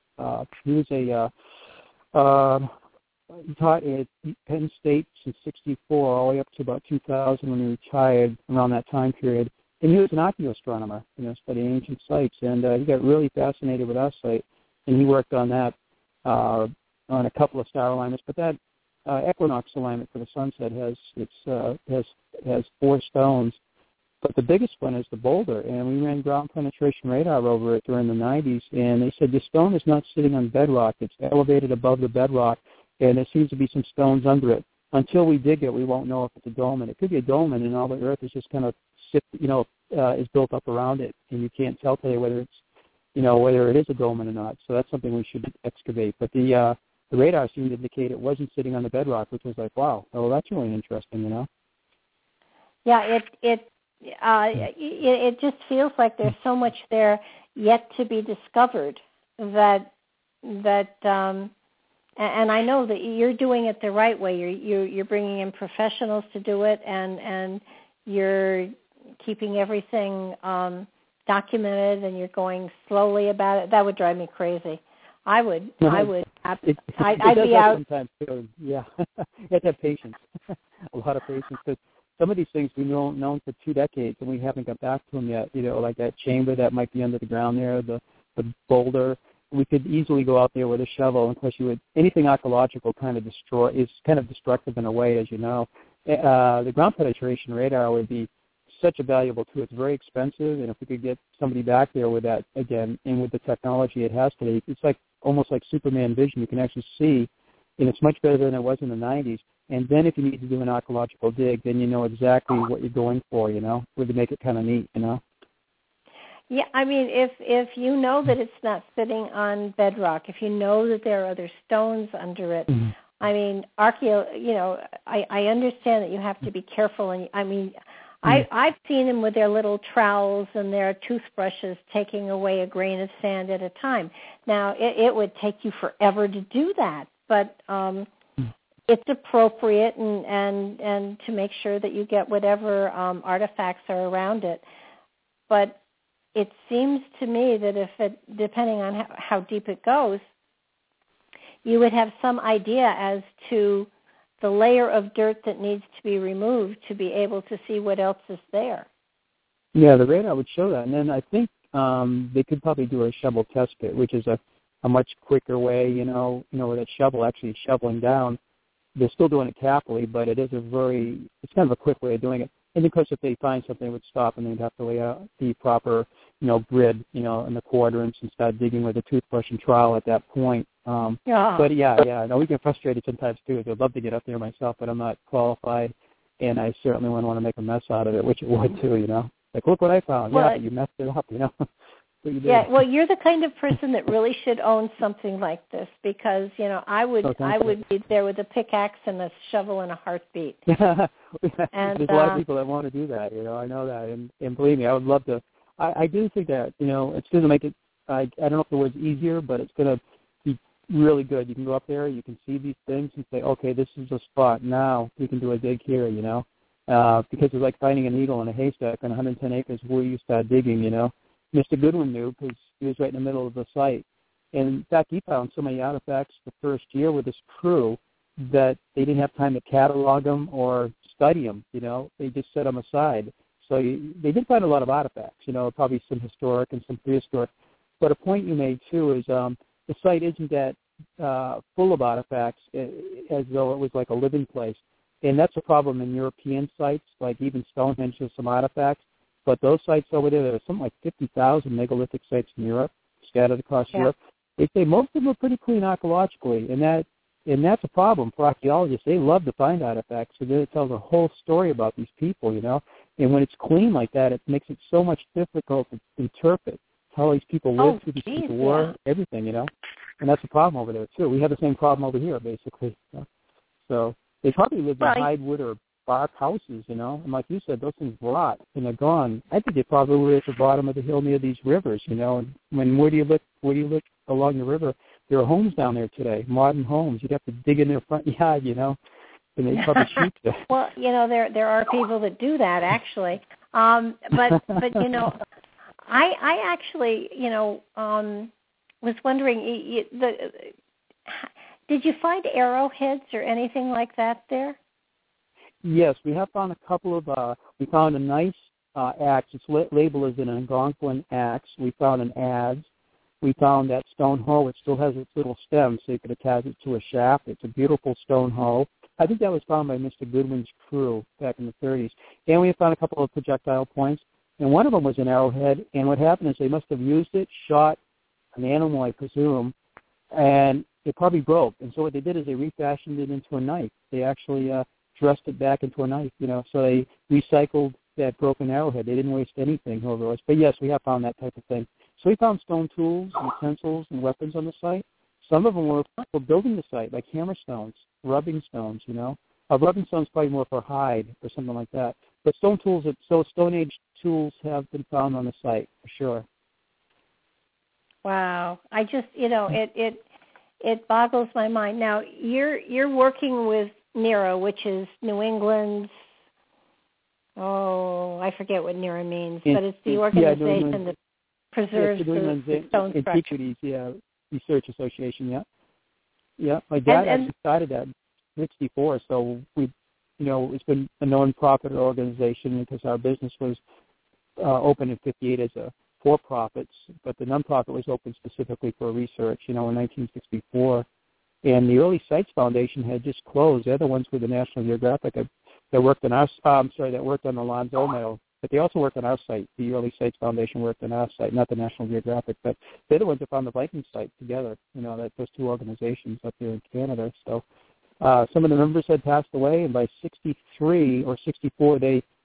taught at Penn State since '64 all the way up to about 2000 when he retired around that time period. And he was an archaeoastronomer, studying ancient sites. And he got really fascinated with our site, and he worked on that. On a couple of star alignments, but that equinox alignment for the sunset has 4 stones. But the biggest one is the boulder, and we ran ground penetration radar over it during the 90s, and they said the stone is not sitting on bedrock; it's elevated above the bedrock, and there seems to be some stones under it. Until we dig it, we won't know if it's a dolmen. It could be a dolmen, and all the earth is just kind of is built up around it, and you can't tell today whether it's whether it is a dolmen or not. So that's something we should excavate. But the radar seemed to indicate it wasn't sitting on the bedrock, which was like, wow, well, that's really interesting, Yeah, it just feels like there's so much there yet to be discovered that and I know that you're doing it the right way. You're bringing in professionals to do it, and you're keeping everything documented, and you're going slowly about it. That would drive me crazy. I'd be out. Sometimes too. Yeah, you have to have patience, a lot of patience, because some of these things we've known for 2 decades, and we haven't got back to them yet. Like that chamber that might be under the ground there, the boulder. We could easily go out there with a shovel, and of course, anything archaeological is kind of destructive in a way, as you know. The ground penetration radar would be such a valuable tool. It's very expensive, and if we could get somebody back there with that again, and with the technology it has today, it's almost like Superman vision. You can actually see, and it's much better than it was in the 90s. And then if you need to do an archaeological dig, then you know exactly what you're going for, would make it kind of neat, Yeah, I mean, if you know that it's not sitting on bedrock, if you know that there are other stones under it, I mean, I understand that you have to be careful, and I mean, I've seen them with their little trowels and their toothbrushes taking away a grain of sand at a time. Now, it would take you forever to do that, but it's appropriate and to make sure that you get whatever artifacts are around it. But it seems to me that depending on how deep it goes, you would have some idea as to the layer of dirt that needs to be removed to be able to see what else is there. Yeah, the radar would show that. And then I think they could probably do a shovel test pit, which is a much quicker way, with a shovel actually shoveling down. They're still doing it carefully, but it's kind of a quick way of doing it. And of course, if they find something, they would stop and they'd have to lay out the proper, grid, in the quadrants and start digging with a toothbrush and trowel at that point. But I know we get frustrated sometimes too. I'd love to get up there myself, but I'm not qualified, and I certainly wouldn't want to make a mess out of it, which it would too, Like, look what I found. Well, but you messed it up, Yeah, well, you're the kind of person that really should own something like this because, I would be there with a pickaxe and a shovel and a heartbeat. And, there's a lot of people that want to do that, I know that. And believe me, I would love to. I do think that, it's going to make it, I don't know if the word's easier, but it's going to be really good. You can go up there, you can see these things and say, okay, this is a spot. Now we can do a dig here, because it's like finding a needle in a haystack on 110 acres where you start digging, Mr. Goodwin knew because he was right in the middle of the site. And in fact, he found so many artifacts the first year with his crew that they didn't have time to catalog them or study them, They just set them aside. So they did find a lot of artifacts, probably some historic and some prehistoric. But a point you made, too, is the site isn't that full of artifacts as though it was like a living place. And that's a problem in European sites, like even Stonehenge has some artifacts. But those sites over there are something like 50,000 megalithic sites in Europe, scattered across Europe. They say most of them are pretty clean archaeologically, and that's a problem for archaeologists. They love to find artifacts, so then it tells a whole story about these people, And when it's clean like that, it makes it so much difficult to interpret how these people lived, who these people were, everything, And that's a problem over there, too. We have the same problem over here, basically. So they probably lived in hide-wood or bark houses, And like you said, those things rot and they're gone. I think they probably were at the bottom of the hill near these rivers, And where do you look along the river? There are homes down there today, modern homes. You'd have to dig in their front yard, And they probably shoot you. Well, there are people that do that actually. But I actually, was wondering, did you find arrowheads or anything like that there? Yes, we have found a couple of, we found a nice axe. It's labeled as an Algonquin axe. We found an adze. We found that stone hoe. It still has its little stem, so you could attach it to a shaft. It's a beautiful stone hoe. I think that was found by Mr. Goodwin's crew back in the 30s. And we found a couple of projectile points, and one of them was an arrowhead. And what happened is they must have used it, shot an animal, I presume, and it probably broke. And so what they did is they refashioned it into a knife. They actually dressed it back into a knife, So they recycled that broken arrowhead. They didn't waste anything, whoever it was. But yes, we have found that type of thing. So we found stone tools, utensils, and weapons on the site. Some of them were for building the site, like hammer stones, rubbing stones, Rubbing stones probably more for hide or something like that. But stone tools, so Stone Age tools have been found on the site, for sure. Wow. I just, it boggles my mind. Now, you're working with NERA, which is New England's, I forget what NERA means, but it's the organization that preserves the stone Antiquities, Research Association, Yeah, my dad actually started that in 1964, so it's been a non-profit organization because our business was open in 1958 as a for-profit, but the non-profit was open specifically for research, in 1964. And the Early Sites Foundation had just closed. They're the ones with the National Geographic that worked on that worked on the Lonzo Mill. But they also worked on our site. The Early Sites Foundation worked on our site, not the National Geographic. But they're the ones that found the Viking site together, those two organizations up there in Canada. So some of the members had passed away, and by 1963 or 1964,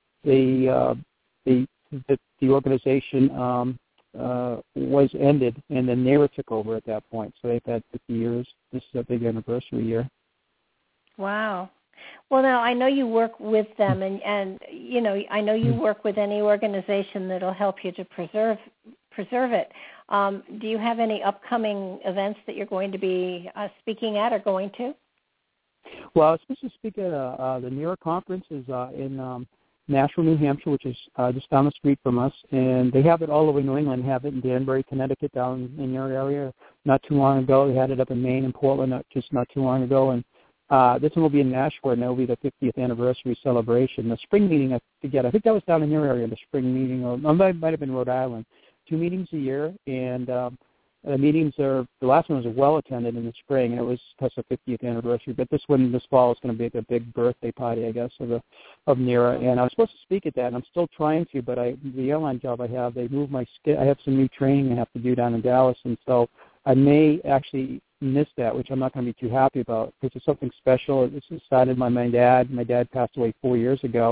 the organization was ended, and then NERA took over at that point. So they've had 50 years. This is a big anniversary year. Wow. Well, now I know you work with them, and you know, I know you work with any organization that'll help you to preserve it. Do you have any upcoming events that you're going to be speaking at or going to? Well, I was supposed to speak at the NERA conference is in Nashville, New Hampshire, which is just down the street from us, and they have it all over New England. Have it in Danbury, Connecticut, down in your area. Not too long ago, they had it up in Maine and Portland, not too long ago, and this one will be in Nashville, and that will be the 50th anniversary celebration. The spring meeting, I think that was down in your area, the spring meeting, or it might have been Rhode Island. 2 meetings a year, and the meetings the last one was well attended in the spring, and it was plus the 50th anniversary. But this fall is going to be a big birthday party, I guess, of NERA. And I was supposed to speak at that, and I'm still trying to, but the airline job I have, they moved my I have some new training I have to do down in Dallas, and so I may actually miss that, which I'm not going to be too happy about because it's something special. It's started by my dad. My dad passed away 4 years ago,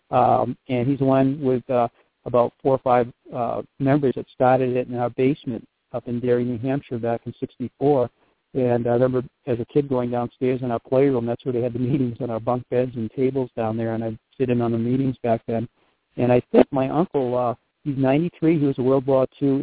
and he's the one with about 4 or 5 members that started it in our basement up in Derry, New Hampshire back in '64. And I remember as a kid going downstairs in our playroom, that's where they had the meetings on our bunk beds and tables down there, and I'd sit in on the meetings back then. And I think my uncle, he's 93, he was a World War II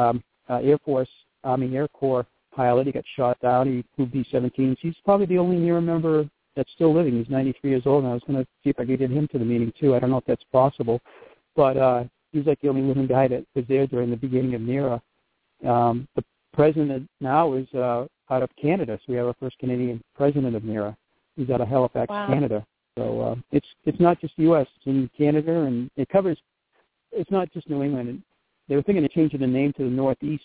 Air Force, Army Air Corps pilot. He got shot down. He flew B-17s. He's probably the only NERA member that's still living. He's 93 years old, and I was going to see if I could get him to the meeting too. I don't know if that's possible. But he was like the only living guy that was there during the beginning of NERA. The president now is out of Canada, so we have our first Canadian president of NERA. He's out of Halifax, wow. Canada. So it's not just the U.S., it's in Canada, and it covers, it's not just New England. They were thinking of changing the name to the Northeast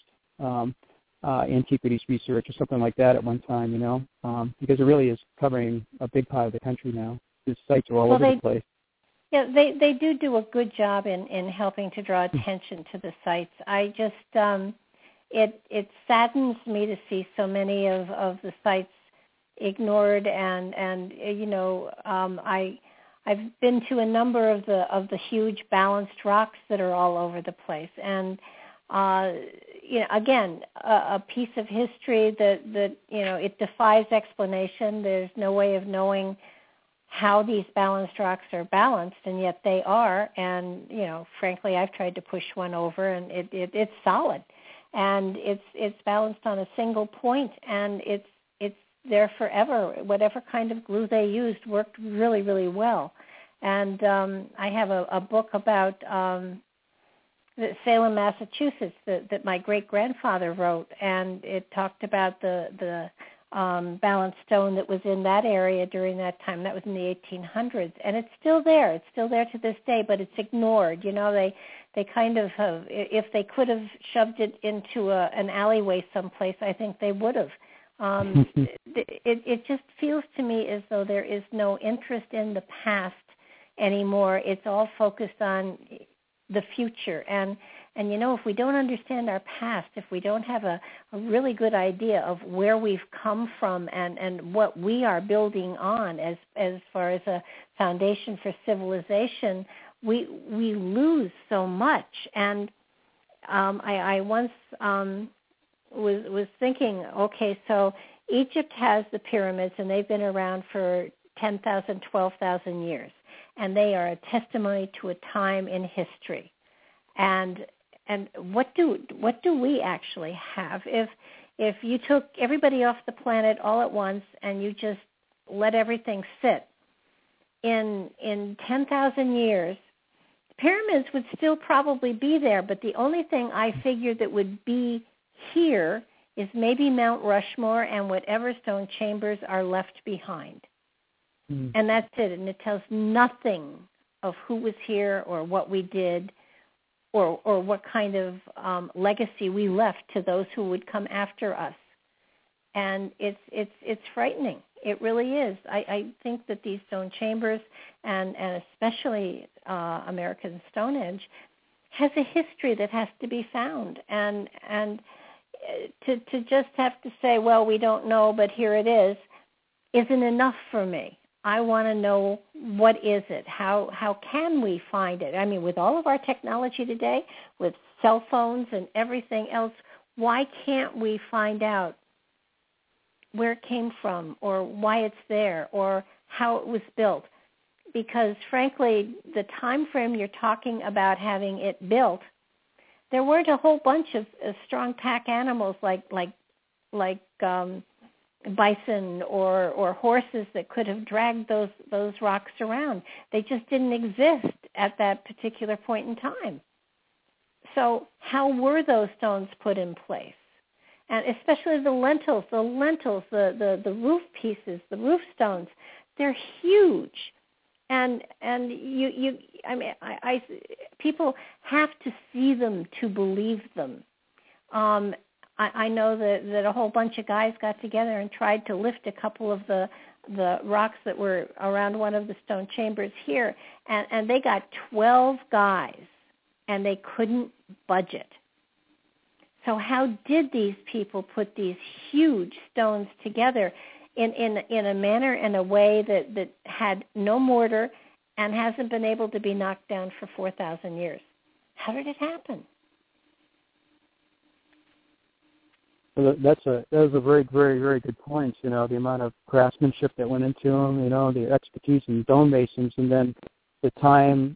Antiquities Research or something like that at one time, because it really is covering a big part of the country now. These sites are all over the place. Yeah, they do a good job in helping to draw attention to the sites. I just it saddens me to see so many of the sites ignored, and I've been to a number of the huge balanced rocks that are all over the place, and again, a piece of history that it defies explanation. There's no way of knowing how these balanced rocks are balanced, and yet they are. And frankly, I've tried to push one over, and it's solid, and it's balanced on a single point, and it's there forever. Whatever kind of glue they used worked really, really well. And I have a book about Salem, Massachusetts, that my great-grandfather wrote, and it talked about the balanced stone that was in that area during that time. That was in the 1800s, and it's still there. It's still there to this day, but it's ignored. They kind of have, if they could have shoved it into an alleyway someplace, I think they would have. It just feels to me as though there is no interest in the past anymore. It's all focused on the future, and if we don't understand our past, if we don't have a really good idea of where we've come from and what we are building on as far as a foundation for civilization, we lose so much. And I once was thinking, okay, so Egypt has the pyramids, and they've been around for 10,000, 12,000 years, and they are a testimony to a time in history. And what do we actually have? If you took everybody off the planet all at once and you just let everything sit, in 10,000 years, the pyramids would still probably be there, but the only thing I figured that would be here is maybe Mount Rushmore and whatever stone chambers are left behind. And that's it. And it tells nothing of who was here or what we did or what kind of legacy we left to those who would come after us. And it's frightening. It really is. I think that these stone chambers and especially American Stonehenge has a history that has to be found. And to just have to say, well, we don't know, but here it is, isn't enough for me. I want to know, what is it? How can we find it? I mean, with all of our technology today, with cell phones and everything else, why can't we find out where it came from or why it's there or how it was built. Because, frankly, the time frame you're talking about having it built, there weren't a whole bunch of strong pack animals like bison or horses that could have dragged those rocks around. They just didn't exist at that particular point in time. So how were those stones put in place? And especially the lintels, the roof pieces, the roof stones, they're huge. And people have to see them to believe them. I know that a whole bunch of guys got together and tried to lift a couple of the rocks that were around one of the stone chambers here, and they got 12 guys, and they couldn't budge it. So how did these people put these huge stones together in a manner and a way that had no mortar and hasn't been able to be knocked down for 4,000 years? How did it happen? Well, that was a very, very, very good point. You know, the amount of craftsmanship that went into them. You know, the expertise in stonemasons, and then the time.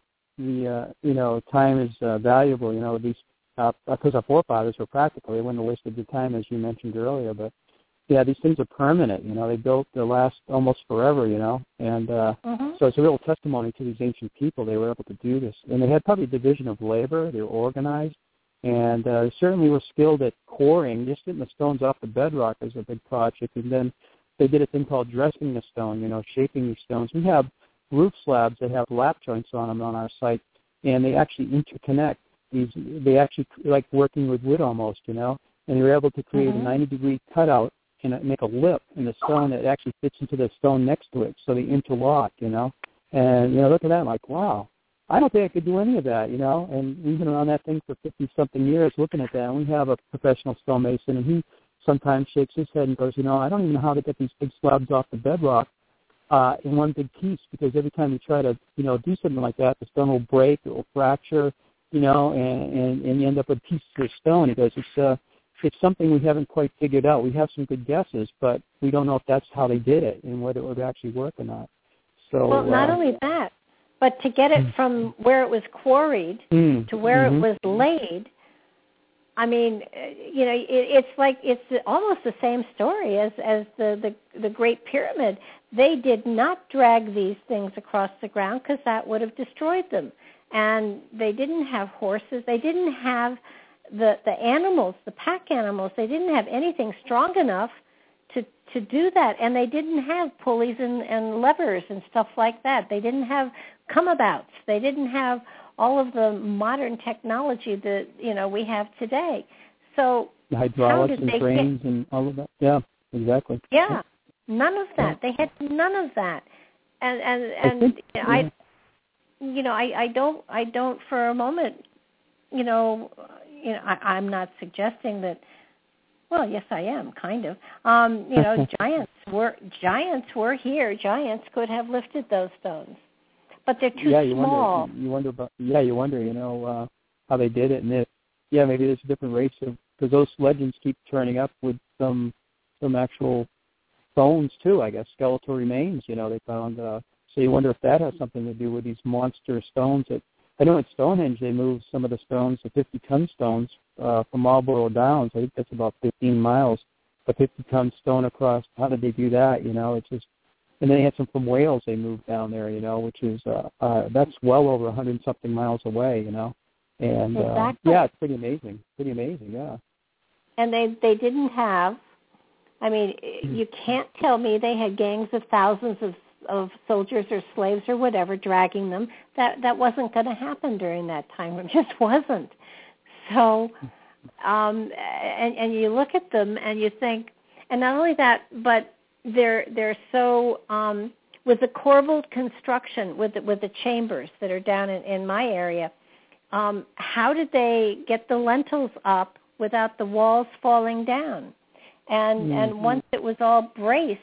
Time is valuable. You know, these because our forefathers were practical. They wouldn't have wasted the time, as you mentioned earlier. But yeah, these things are permanent. You know, they built to last almost forever. You know, and so it's a real testimony to these ancient people. They were able to do this, and they had probably a division of labor. They were organized. And certainly were skilled at coring. Just getting the stones off the bedrock is a big project. And then they did a thing called dressing the stone, you know, shaping these stones. We have roof slabs that have lap joints on them on our site, and they actually interconnect. They actually like working with wood almost, you know, and you're able to create a 90-degree cutout and make a lip in the stone that actually fits into the stone next to it, so they interlock, you know. And, you know, look at that, I'm like, wow. I don't think I could do any of that, you know, and we've been around that thing for 50-something years looking at that, and we have a professional stonemason, and he sometimes shakes his head and goes, you know, I don't even know how to get these big slabs off the bedrock in one big piece, because every time you try to, you know, do something like that, the stone will break, it will fracture, you know, and you end up with pieces of stone. He goes, it's something we haven't quite figured out. We have some good guesses, but we don't know if that's how they did it and whether it would actually work or not. So, well, not only that, but to get it from where it was quarried to where it was laid, I mean, you know, it's almost the same story as the Great Pyramid. They did not drag these things across the ground because that would have destroyed them. And they didn't have horses. They didn't have the animals, the pack animals. They didn't have anything strong enough to do that, and they didn't have pulleys and levers and stuff like that. They didn't have comeabouts. They didn't have all of the modern technology that, you know, we have today. So the hydraulics and cranes and all of that. Yeah, exactly. Yeah, none of that. They had none of that, and I don't for a moment, I'm not suggesting that. Well, yes, I am, kind of. Giants were here. Giants could have lifted those stones, but they're too small. You wonder, how they did it, and maybe there's a different race because those legends keep turning up with some actual bones too. I guess skeletal remains. You know, they found. So you wonder if that has something to do with these monster stones that. I know at Stonehenge they moved some of the stones, the 50-ton stones, from Marlborough Downs. I think that's about 15 miles, a 50-ton stone across. How did they do that? You know, it's just, and then they had some from Wales they moved down there, you know, which is, that's well over 100-something miles away, you know. And, exactly. It's pretty amazing, yeah. And they didn't have, you can't tell me they had gangs of thousands of soldiers or slaves or whatever dragging them. That wasn't going to happen during that time. It just wasn't. So, and you look at them and you think, and not only that, but they're so with the corbelled construction with the chambers that are down in my area. How did they get the lintels up without the walls falling down? And once it was all braced.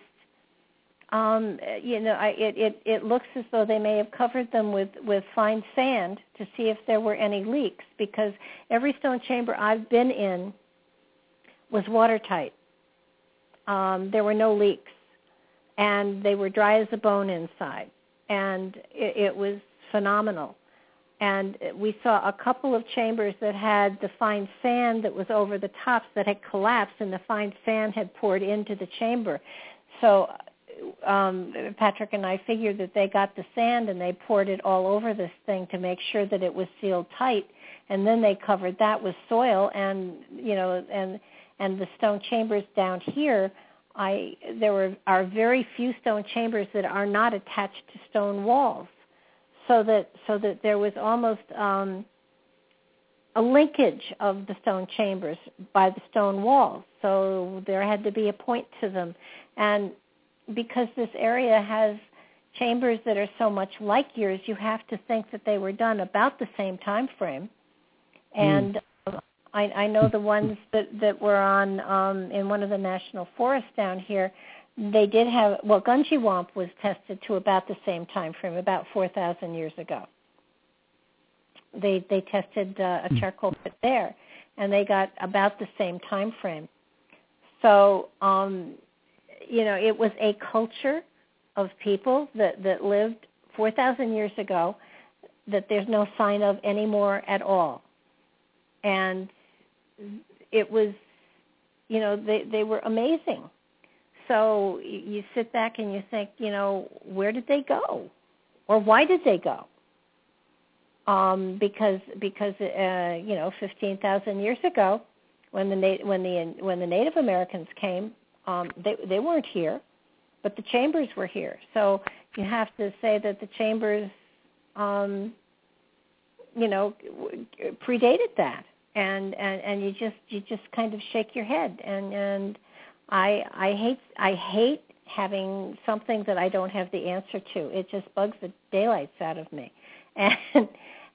It looks as though they may have covered them with fine sand to see if there were any leaks, because every stone chamber I've been in was watertight. there were no leaks, and they were dry as a bone inside, and it was phenomenal. And we saw a couple of chambers that had the fine sand that was over the tops that had collapsed, and the fine sand had poured into the chamber. So Patrick and I figured that they got the sand and they poured it all over this thing to make sure that it was sealed tight, and then they covered that with soil. And and the stone chambers down here, there are very few stone chambers that are not attached to stone walls. So that there was almost a linkage of the stone chambers by the stone walls. So there had to be a point to them. And because this area has chambers that are so much like yours, you have to think that they were done about the same time frame. And I know the ones that were on in one of the national forests down here, they did have, Gunjawamp was tested to about the same time frame, about 4,000 years ago. They tested a charcoal pit there, and they got about the same time frame. So, it was a culture of people that lived 4,000 years ago that there's no sign of anymore at all. And it was, they were amazing. So you sit back and you think, where did they go, or why did they go? Because 15,000 years ago, when the Native Americans came, they weren't here, but the chambers were here. So you have to say that the chambers, predated that, and you just kind of shake your head and. I hate having something that I don't have the answer to. It just bugs the daylights out of me, and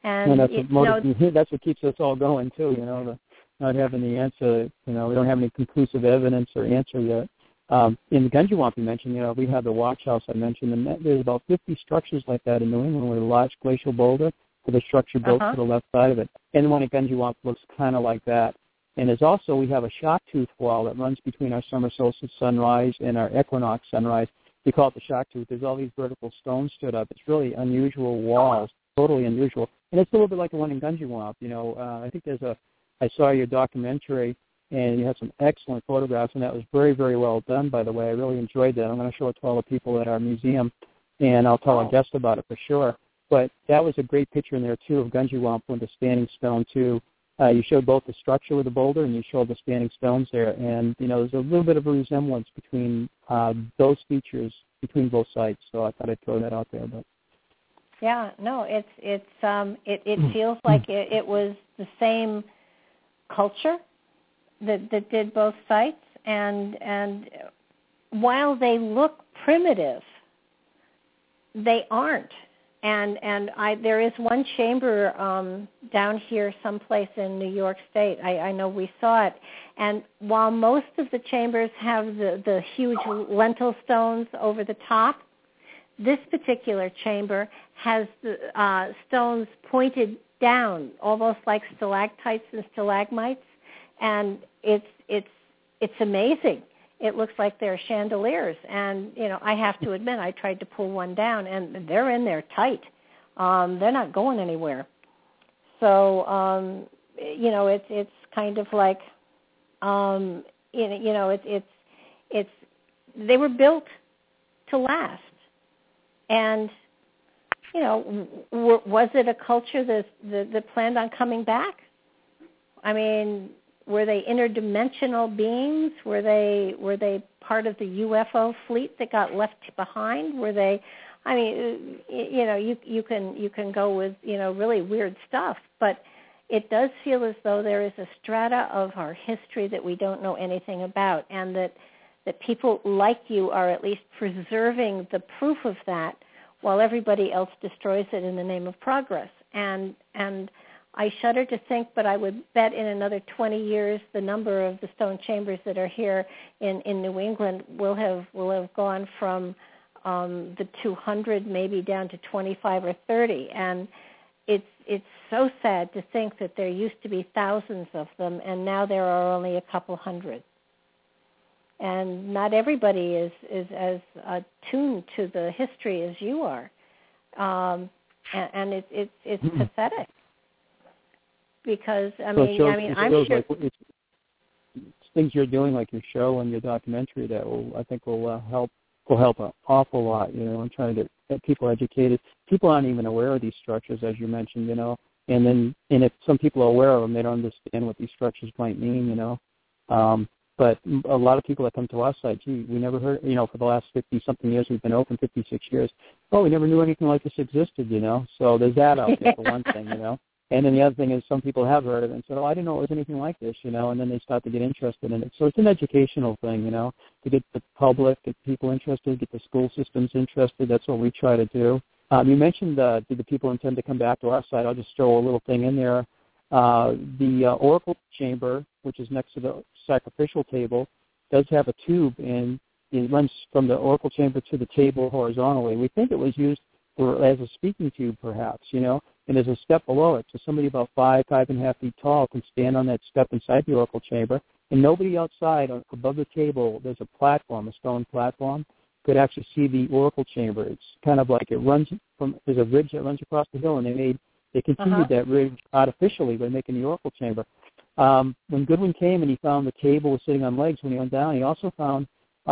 that's what keeps us all going too. Not having the answer. We don't have any conclusive evidence or answer yet. In the Gunjawamp you mentioned, we have the watch house I mentioned, and there's about 50 structures like that in New England with a large glacial boulder with a structure built to the left side of it, and the one at Gunjawamp looks kind of like that. And there's also, we have a Sharktooth wall that runs between our summer solstice sunrise and our equinox sunrise. We call it the Sharktooth. There's all these vertical stones stood up. It's really unusual walls, totally unusual. And it's a little bit like the one in Gunjawamp. I think I saw your documentary, and you had some excellent photographs, and that was very, very well done, by the way. I really enjoyed that. I'm going to show it to all the people at our museum, and I'll tell our guests about it for sure. But that was a great picture in there, too, of Gunjawamp with the standing stone, too. You showed both the structure with the boulder and you showed the standing stones there. And, there's a little bit of a resemblance between those features between both sites. So I thought I'd throw that out there. But yeah, no, it feels like it was the same culture that did both sites. And while they look primitive, they aren't. And there is one chamber down here someplace in New York State. I know we saw it. And while most of the chambers have the huge lentil stones over the top, this particular chamber has the stones pointed down, almost like stalactites and stalagmites. And it's amazing. It looks like they're chandeliers, and I have to admit, I tried to pull one down, and they're in there tight. They're not going anywhere. So it's kind of like it's they were built to last, and was it a culture that planned on coming back? I mean. Were they interdimensional beings? Were they part of the UFO fleet that got left behind? Were they? I mean, you can go with really weird stuff, but it does feel as though there is a strata of our history that we don't know anything about, and that people like you are at least preserving the proof of that, while everybody else destroys it in the name of progress. And I shudder to think, but I would bet in another 20 years the number of the stone chambers that are here in New England will have gone from the 200 maybe down to 25 or 30. And it's so sad to think that there used to be thousands of them, and now there are only a couple hundred. and not everybody is as attuned to the history as you are, and it's pathetic. Because I'm sure it's things you're doing, like your show and your documentary, that I think will help an awful lot. I'm trying to get people educated. People aren't even aware of these structures, as you mentioned. And if some people are aware of them, they don't understand what these structures might mean. But a lot of people that come to our site, we never heard. For the last 50-something years, we've been open 56 years. Oh, we never knew anything like this existed. So there's that out there for one thing. And then the other thing is some people have heard of it and said, I didn't know it was anything like this, and then they start to get interested in it. So it's an educational thing, to get the public, get people interested, get the school systems interested. That's what we try to do. You mentioned, do the people intend to come back to our site? I'll just throw a little thing in there. The oracle chamber, which is next to the sacrificial table, does have a tube, and it runs from the oracle chamber to the table horizontally. We think it was used as a speaking tube, perhaps, and there's a step below it. So somebody about 5.5 feet tall can stand on that step inside the oracle chamber, and nobody outside above the table, there's a platform, a stone platform, could actually see the oracle chamber. It's kind of like there's a ridge that runs across the hill, and they continued that ridge artificially by making the oracle chamber. When Goodwin came and he found the table was sitting on legs when he went down, he also found,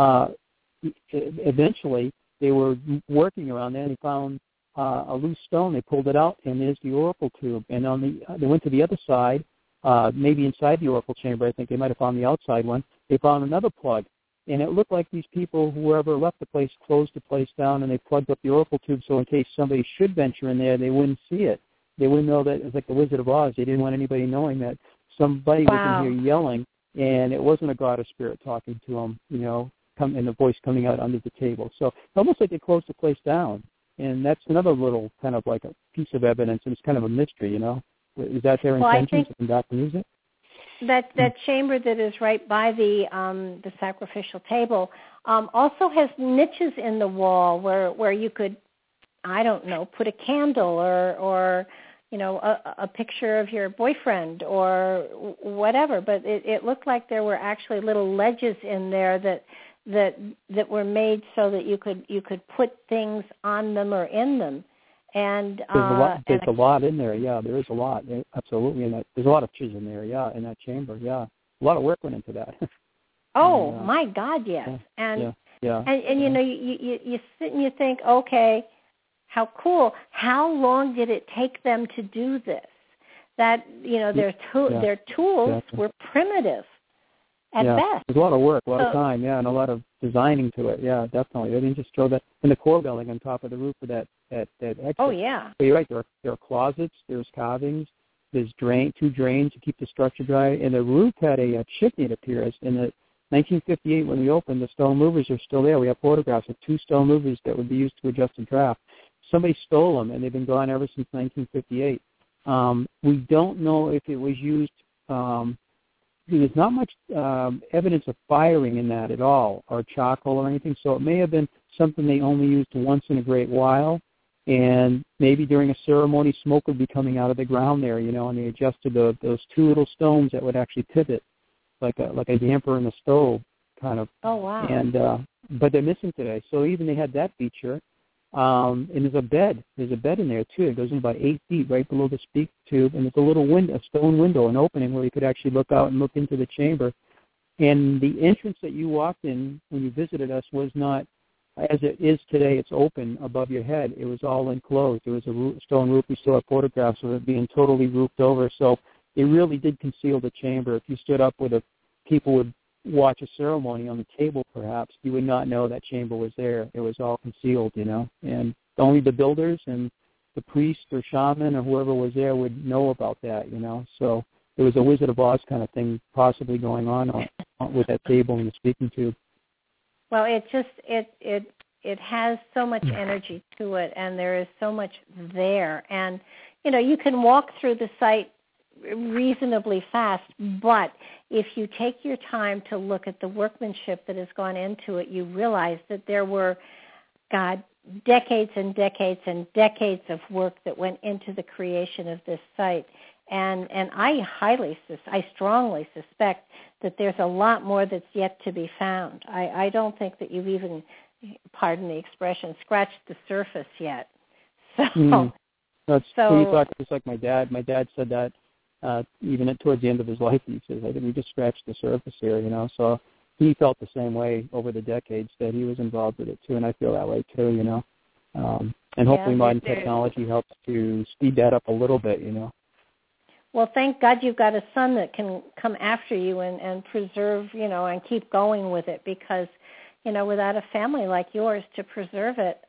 eventually, they were working around there, and he found a loose stone. They pulled it out, and there's the oracle tube. And they went to the other side, maybe inside the oracle chamber. I think they might have found the outside one. They found another plug, and it looked like these people, whoever left the place, closed the place down, and they plugged up the oracle tube so in case somebody should venture in there, they wouldn't see it. They wouldn't know that it was like the Wizard of Oz. They didn't want anybody knowing that somebody was in here yelling, and it wasn't a god or spirit talking to them, and the voice coming out under the table. So it's almost like they closed the place down. And that's another little kind of like a piece of evidence, and it's kind of a mystery, Is that their intention to come back and use it? That chamber that is right by the sacrificial table also has niches in the wall where you could, I don't know, put a candle or a picture of your boyfriend or whatever. But it looked like there were actually little ledges in there that were made so that you could put things on them or in them. And there's a lot in there. Yeah, there is a lot. Absolutely, and there's a lot of pictures in there. Yeah, in that chamber. Yeah, a lot of work went into that. Oh my God, yes. And you sit and you think, okay, how cool. How long did it take them to do this? That their tools were primitive. At best. There's a lot of work, a lot of time, and a lot of designing to it. Yeah, definitely. They didn't just throw that in the core building on top of the roof of that exit. Oh, yeah. But you're right. There are closets. There's carvings. There's two drains to keep the structure dry. And the roof had a chimney, it appears. In the 1958, when we opened, the stone movers are still there. We have photographs of 2 stone movers that would be used to adjust the draft. Somebody stole them, and they've been gone ever since 1958. We don't know if it was used. There's not much evidence of firing in that at all, or charcoal or anything, so it may have been something they only used once in a great while, and maybe during a ceremony smoke would be coming out of the ground there, and they adjusted those 2 little stones that would actually pivot, like a damper in the stove, kind of. Oh, wow. And but they're missing today, so even they had that feature. And there's a bed in there too. It goes in about 8 feet right below the speak tube, and there's a little window, a stone window, an opening where you could actually look out and look into the chamber. And the entrance that you walked in when you visited us was not as it is today. It's open above your head. It was all enclosed. There was a stone roof. We still have photographs of it being totally roofed over. So it really did conceal the chamber. If you stood up where the people would watch a ceremony on the table, perhaps, you would not know that chamber was there. It was all concealed, and only the builders and the priest or shaman or whoever was there would know about that, So it was a Wizard of Oz kind of thing possibly going on with that table and the speaking tube. Well, it has so much energy to it, and there is so much there. And, you can walk through the site reasonably fast, but if you take your time to look at the workmanship that has gone into it, you realize that there were, decades and decades and decades of work that went into the creation of this site. And I strongly suspect that there's a lot more that's yet to be found. I don't think that you've even, pardon the expression, scratched the surface yet. So, That's when you talk just like my dad. My dad said that even towards the end of his life, he says, I think we just scratched the surface here, you know. So he felt the same way over the decades that he was involved with it too, and I feel that way too, you know. And hopefully modern technology helps to speed that up a little bit, you know. Well, thank God you've got a son that can come after you and preserve, you know, and keep going with it, because, you know, without a family like yours to preserve it,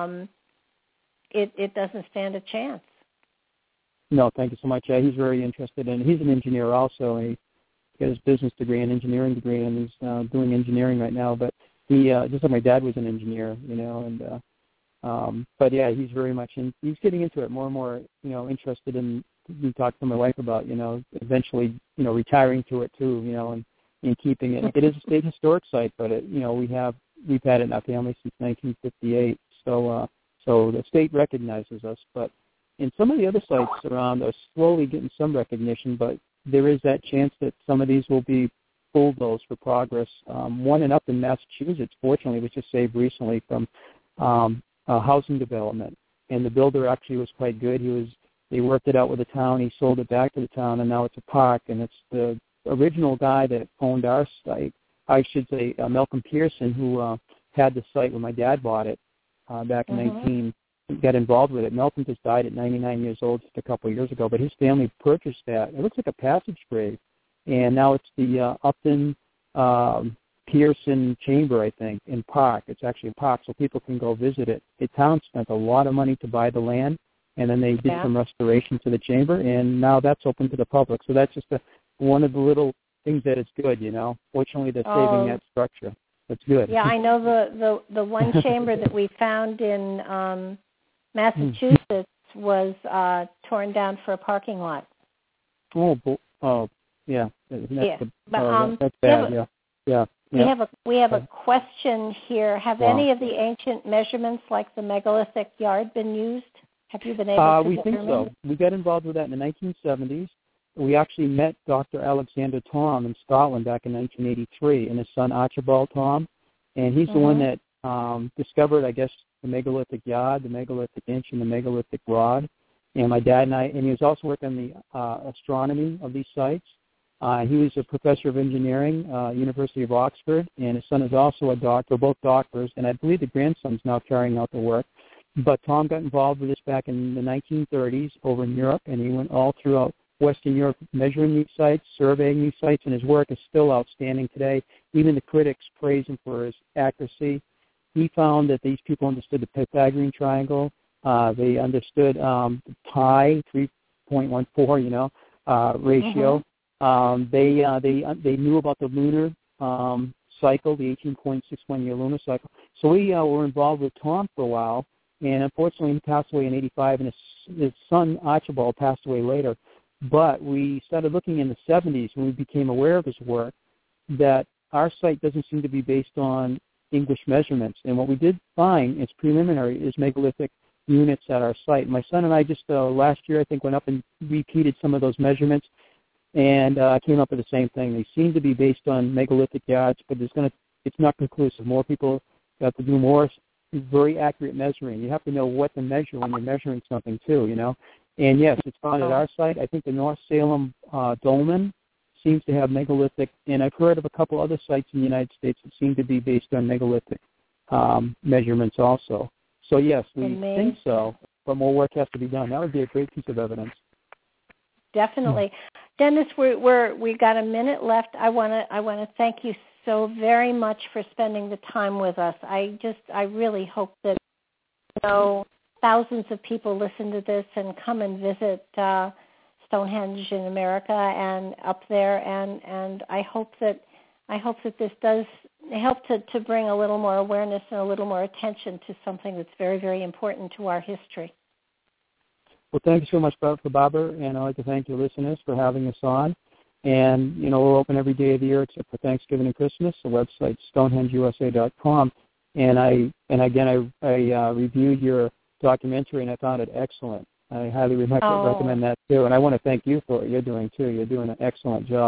it doesn't stand a chance. No, thank you so much. Yeah, he's very interested in. He's an engineer also. He got his business degree and engineering degree, and he's doing engineering right now. But he, just like my dad was an engineer, you know, and but yeah, he's very much he's getting into it more and more, you know, interested in. We talked to my wife about, you know, eventually, you know, retiring to it too, you know, and keeping it. It is a state historic site, but it, you know, we've had it in our family since 1958. So the state recognizes us, but in some of the other sites around are slowly getting some recognition, but there is that chance that some of these will be bulldozed for progress. One up in Massachusetts, fortunately, was just saved recently from a housing development, and the builder actually was quite good. They worked it out with the town. He sold it back to the town, and now it's a park, and it's the original guy that owned our site, I should say, Malcolm Pearson, who had the site when my dad bought it back in got involved with it. Malcolm just died at 99 years old just a couple of years ago, but his family purchased that. It looks like a passage grave, and now it's the Upton Pearson Chamber, I think, in park. It's actually a park, so people can go visit it. The town spent a lot of money to buy the land, and then they did some restoration to the chamber, and now that's open to the public. So that's just one of the little things that is good, you know. Fortunately, they're saving that structure. That's good. Yeah, I know the one chamber that we found in Massachusetts was torn down for a parking lot. Yeah. That's bad. Yeah. We have a question here. Have any of the ancient measurements, like the megalithic yard, been used? Have you been able to We think so. We got involved with that in the 1970s. We actually met Dr. Alexander Thom in Scotland back in 1983, and his son Archibald Thom, and he's the one that discovered, I guess, the megalithic yard, the megalithic inch, and the megalithic rod. And my dad and he was also working on the astronomy of these sites. He was a professor of engineering, University of Oxford, and his son is also a doctor, both doctors, and I believe the grandson's now carrying out the work. But Tom got involved with this back in the 1930s over in Europe, and he went all throughout Western Europe measuring these sites, surveying these sites, and his work is still outstanding today. Even the critics praise him for his accuracy. He found that these people understood the Pythagorean triangle. They understood the pi, 3.14, you know, ratio. They knew about the lunar cycle, the 18.61-year lunar cycle. So we were involved with Tom for a while. And unfortunately, he passed away in 85, and his son, Archibald, passed away later. But we started looking in the 70s when we became aware of his work that our site doesn't seem to be based on English measurements. And what we did find, it's preliminary, is megalithic units at our site. My son and I just last year, I think, went up and repeated some of those measurements, and came up with the same thing. They seem to be based on megalithic yards, but it's not conclusive. More people have to do more very accurate measuring. You have to know what to measure when you're measuring something too, you know. And yes, it's found at our site. I think the North Salem dolmen seems to have megalithic, and I've heard of a couple other sites in the United States that seem to be based on megalithic measurements also. So yes, we think so, but more work has to be done. That would be a great piece of evidence. Definitely. Dennis, we got a minute left. I want to thank you so very much for spending the time with us. I really hope that, you know, thousands of people listen to this and come and visit Stonehenge in America and up there, and I hope that this does help to bring a little more awareness and a little more attention to something that's very, very important to our history. Well, thank you so much, Barbara, and I'd like to thank your listeners for having us on. And, you know, we're open every day of the year except for Thanksgiving and Christmas. The website's StonehengeUSA.com. And I reviewed your documentary, and I found it excellent. I highly recommend that, too. And I want to thank you for what you're doing, too. You're doing an excellent job.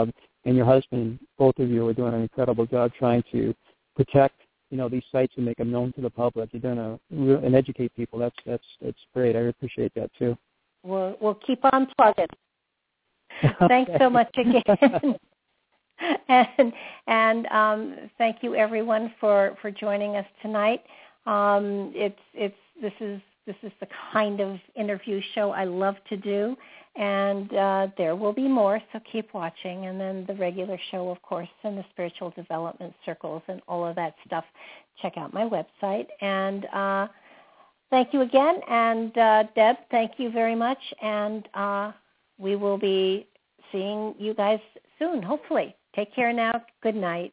and your husband, both of you are doing an incredible job trying to protect, these sites and make them known to the public. You're doing and educate people. That's great. I appreciate that too. We'll keep on plugging. Thanks so much again. and thank you everyone for joining us tonight. This is the kind of interview show I love to do, and there will be more, so keep watching. And then the regular show, of course, and the spiritual development circles and all of that stuff. Check out my website. And thank you again. And Deb, thank you very much. And we will be seeing you guys soon, hopefully. Take care now. Good night.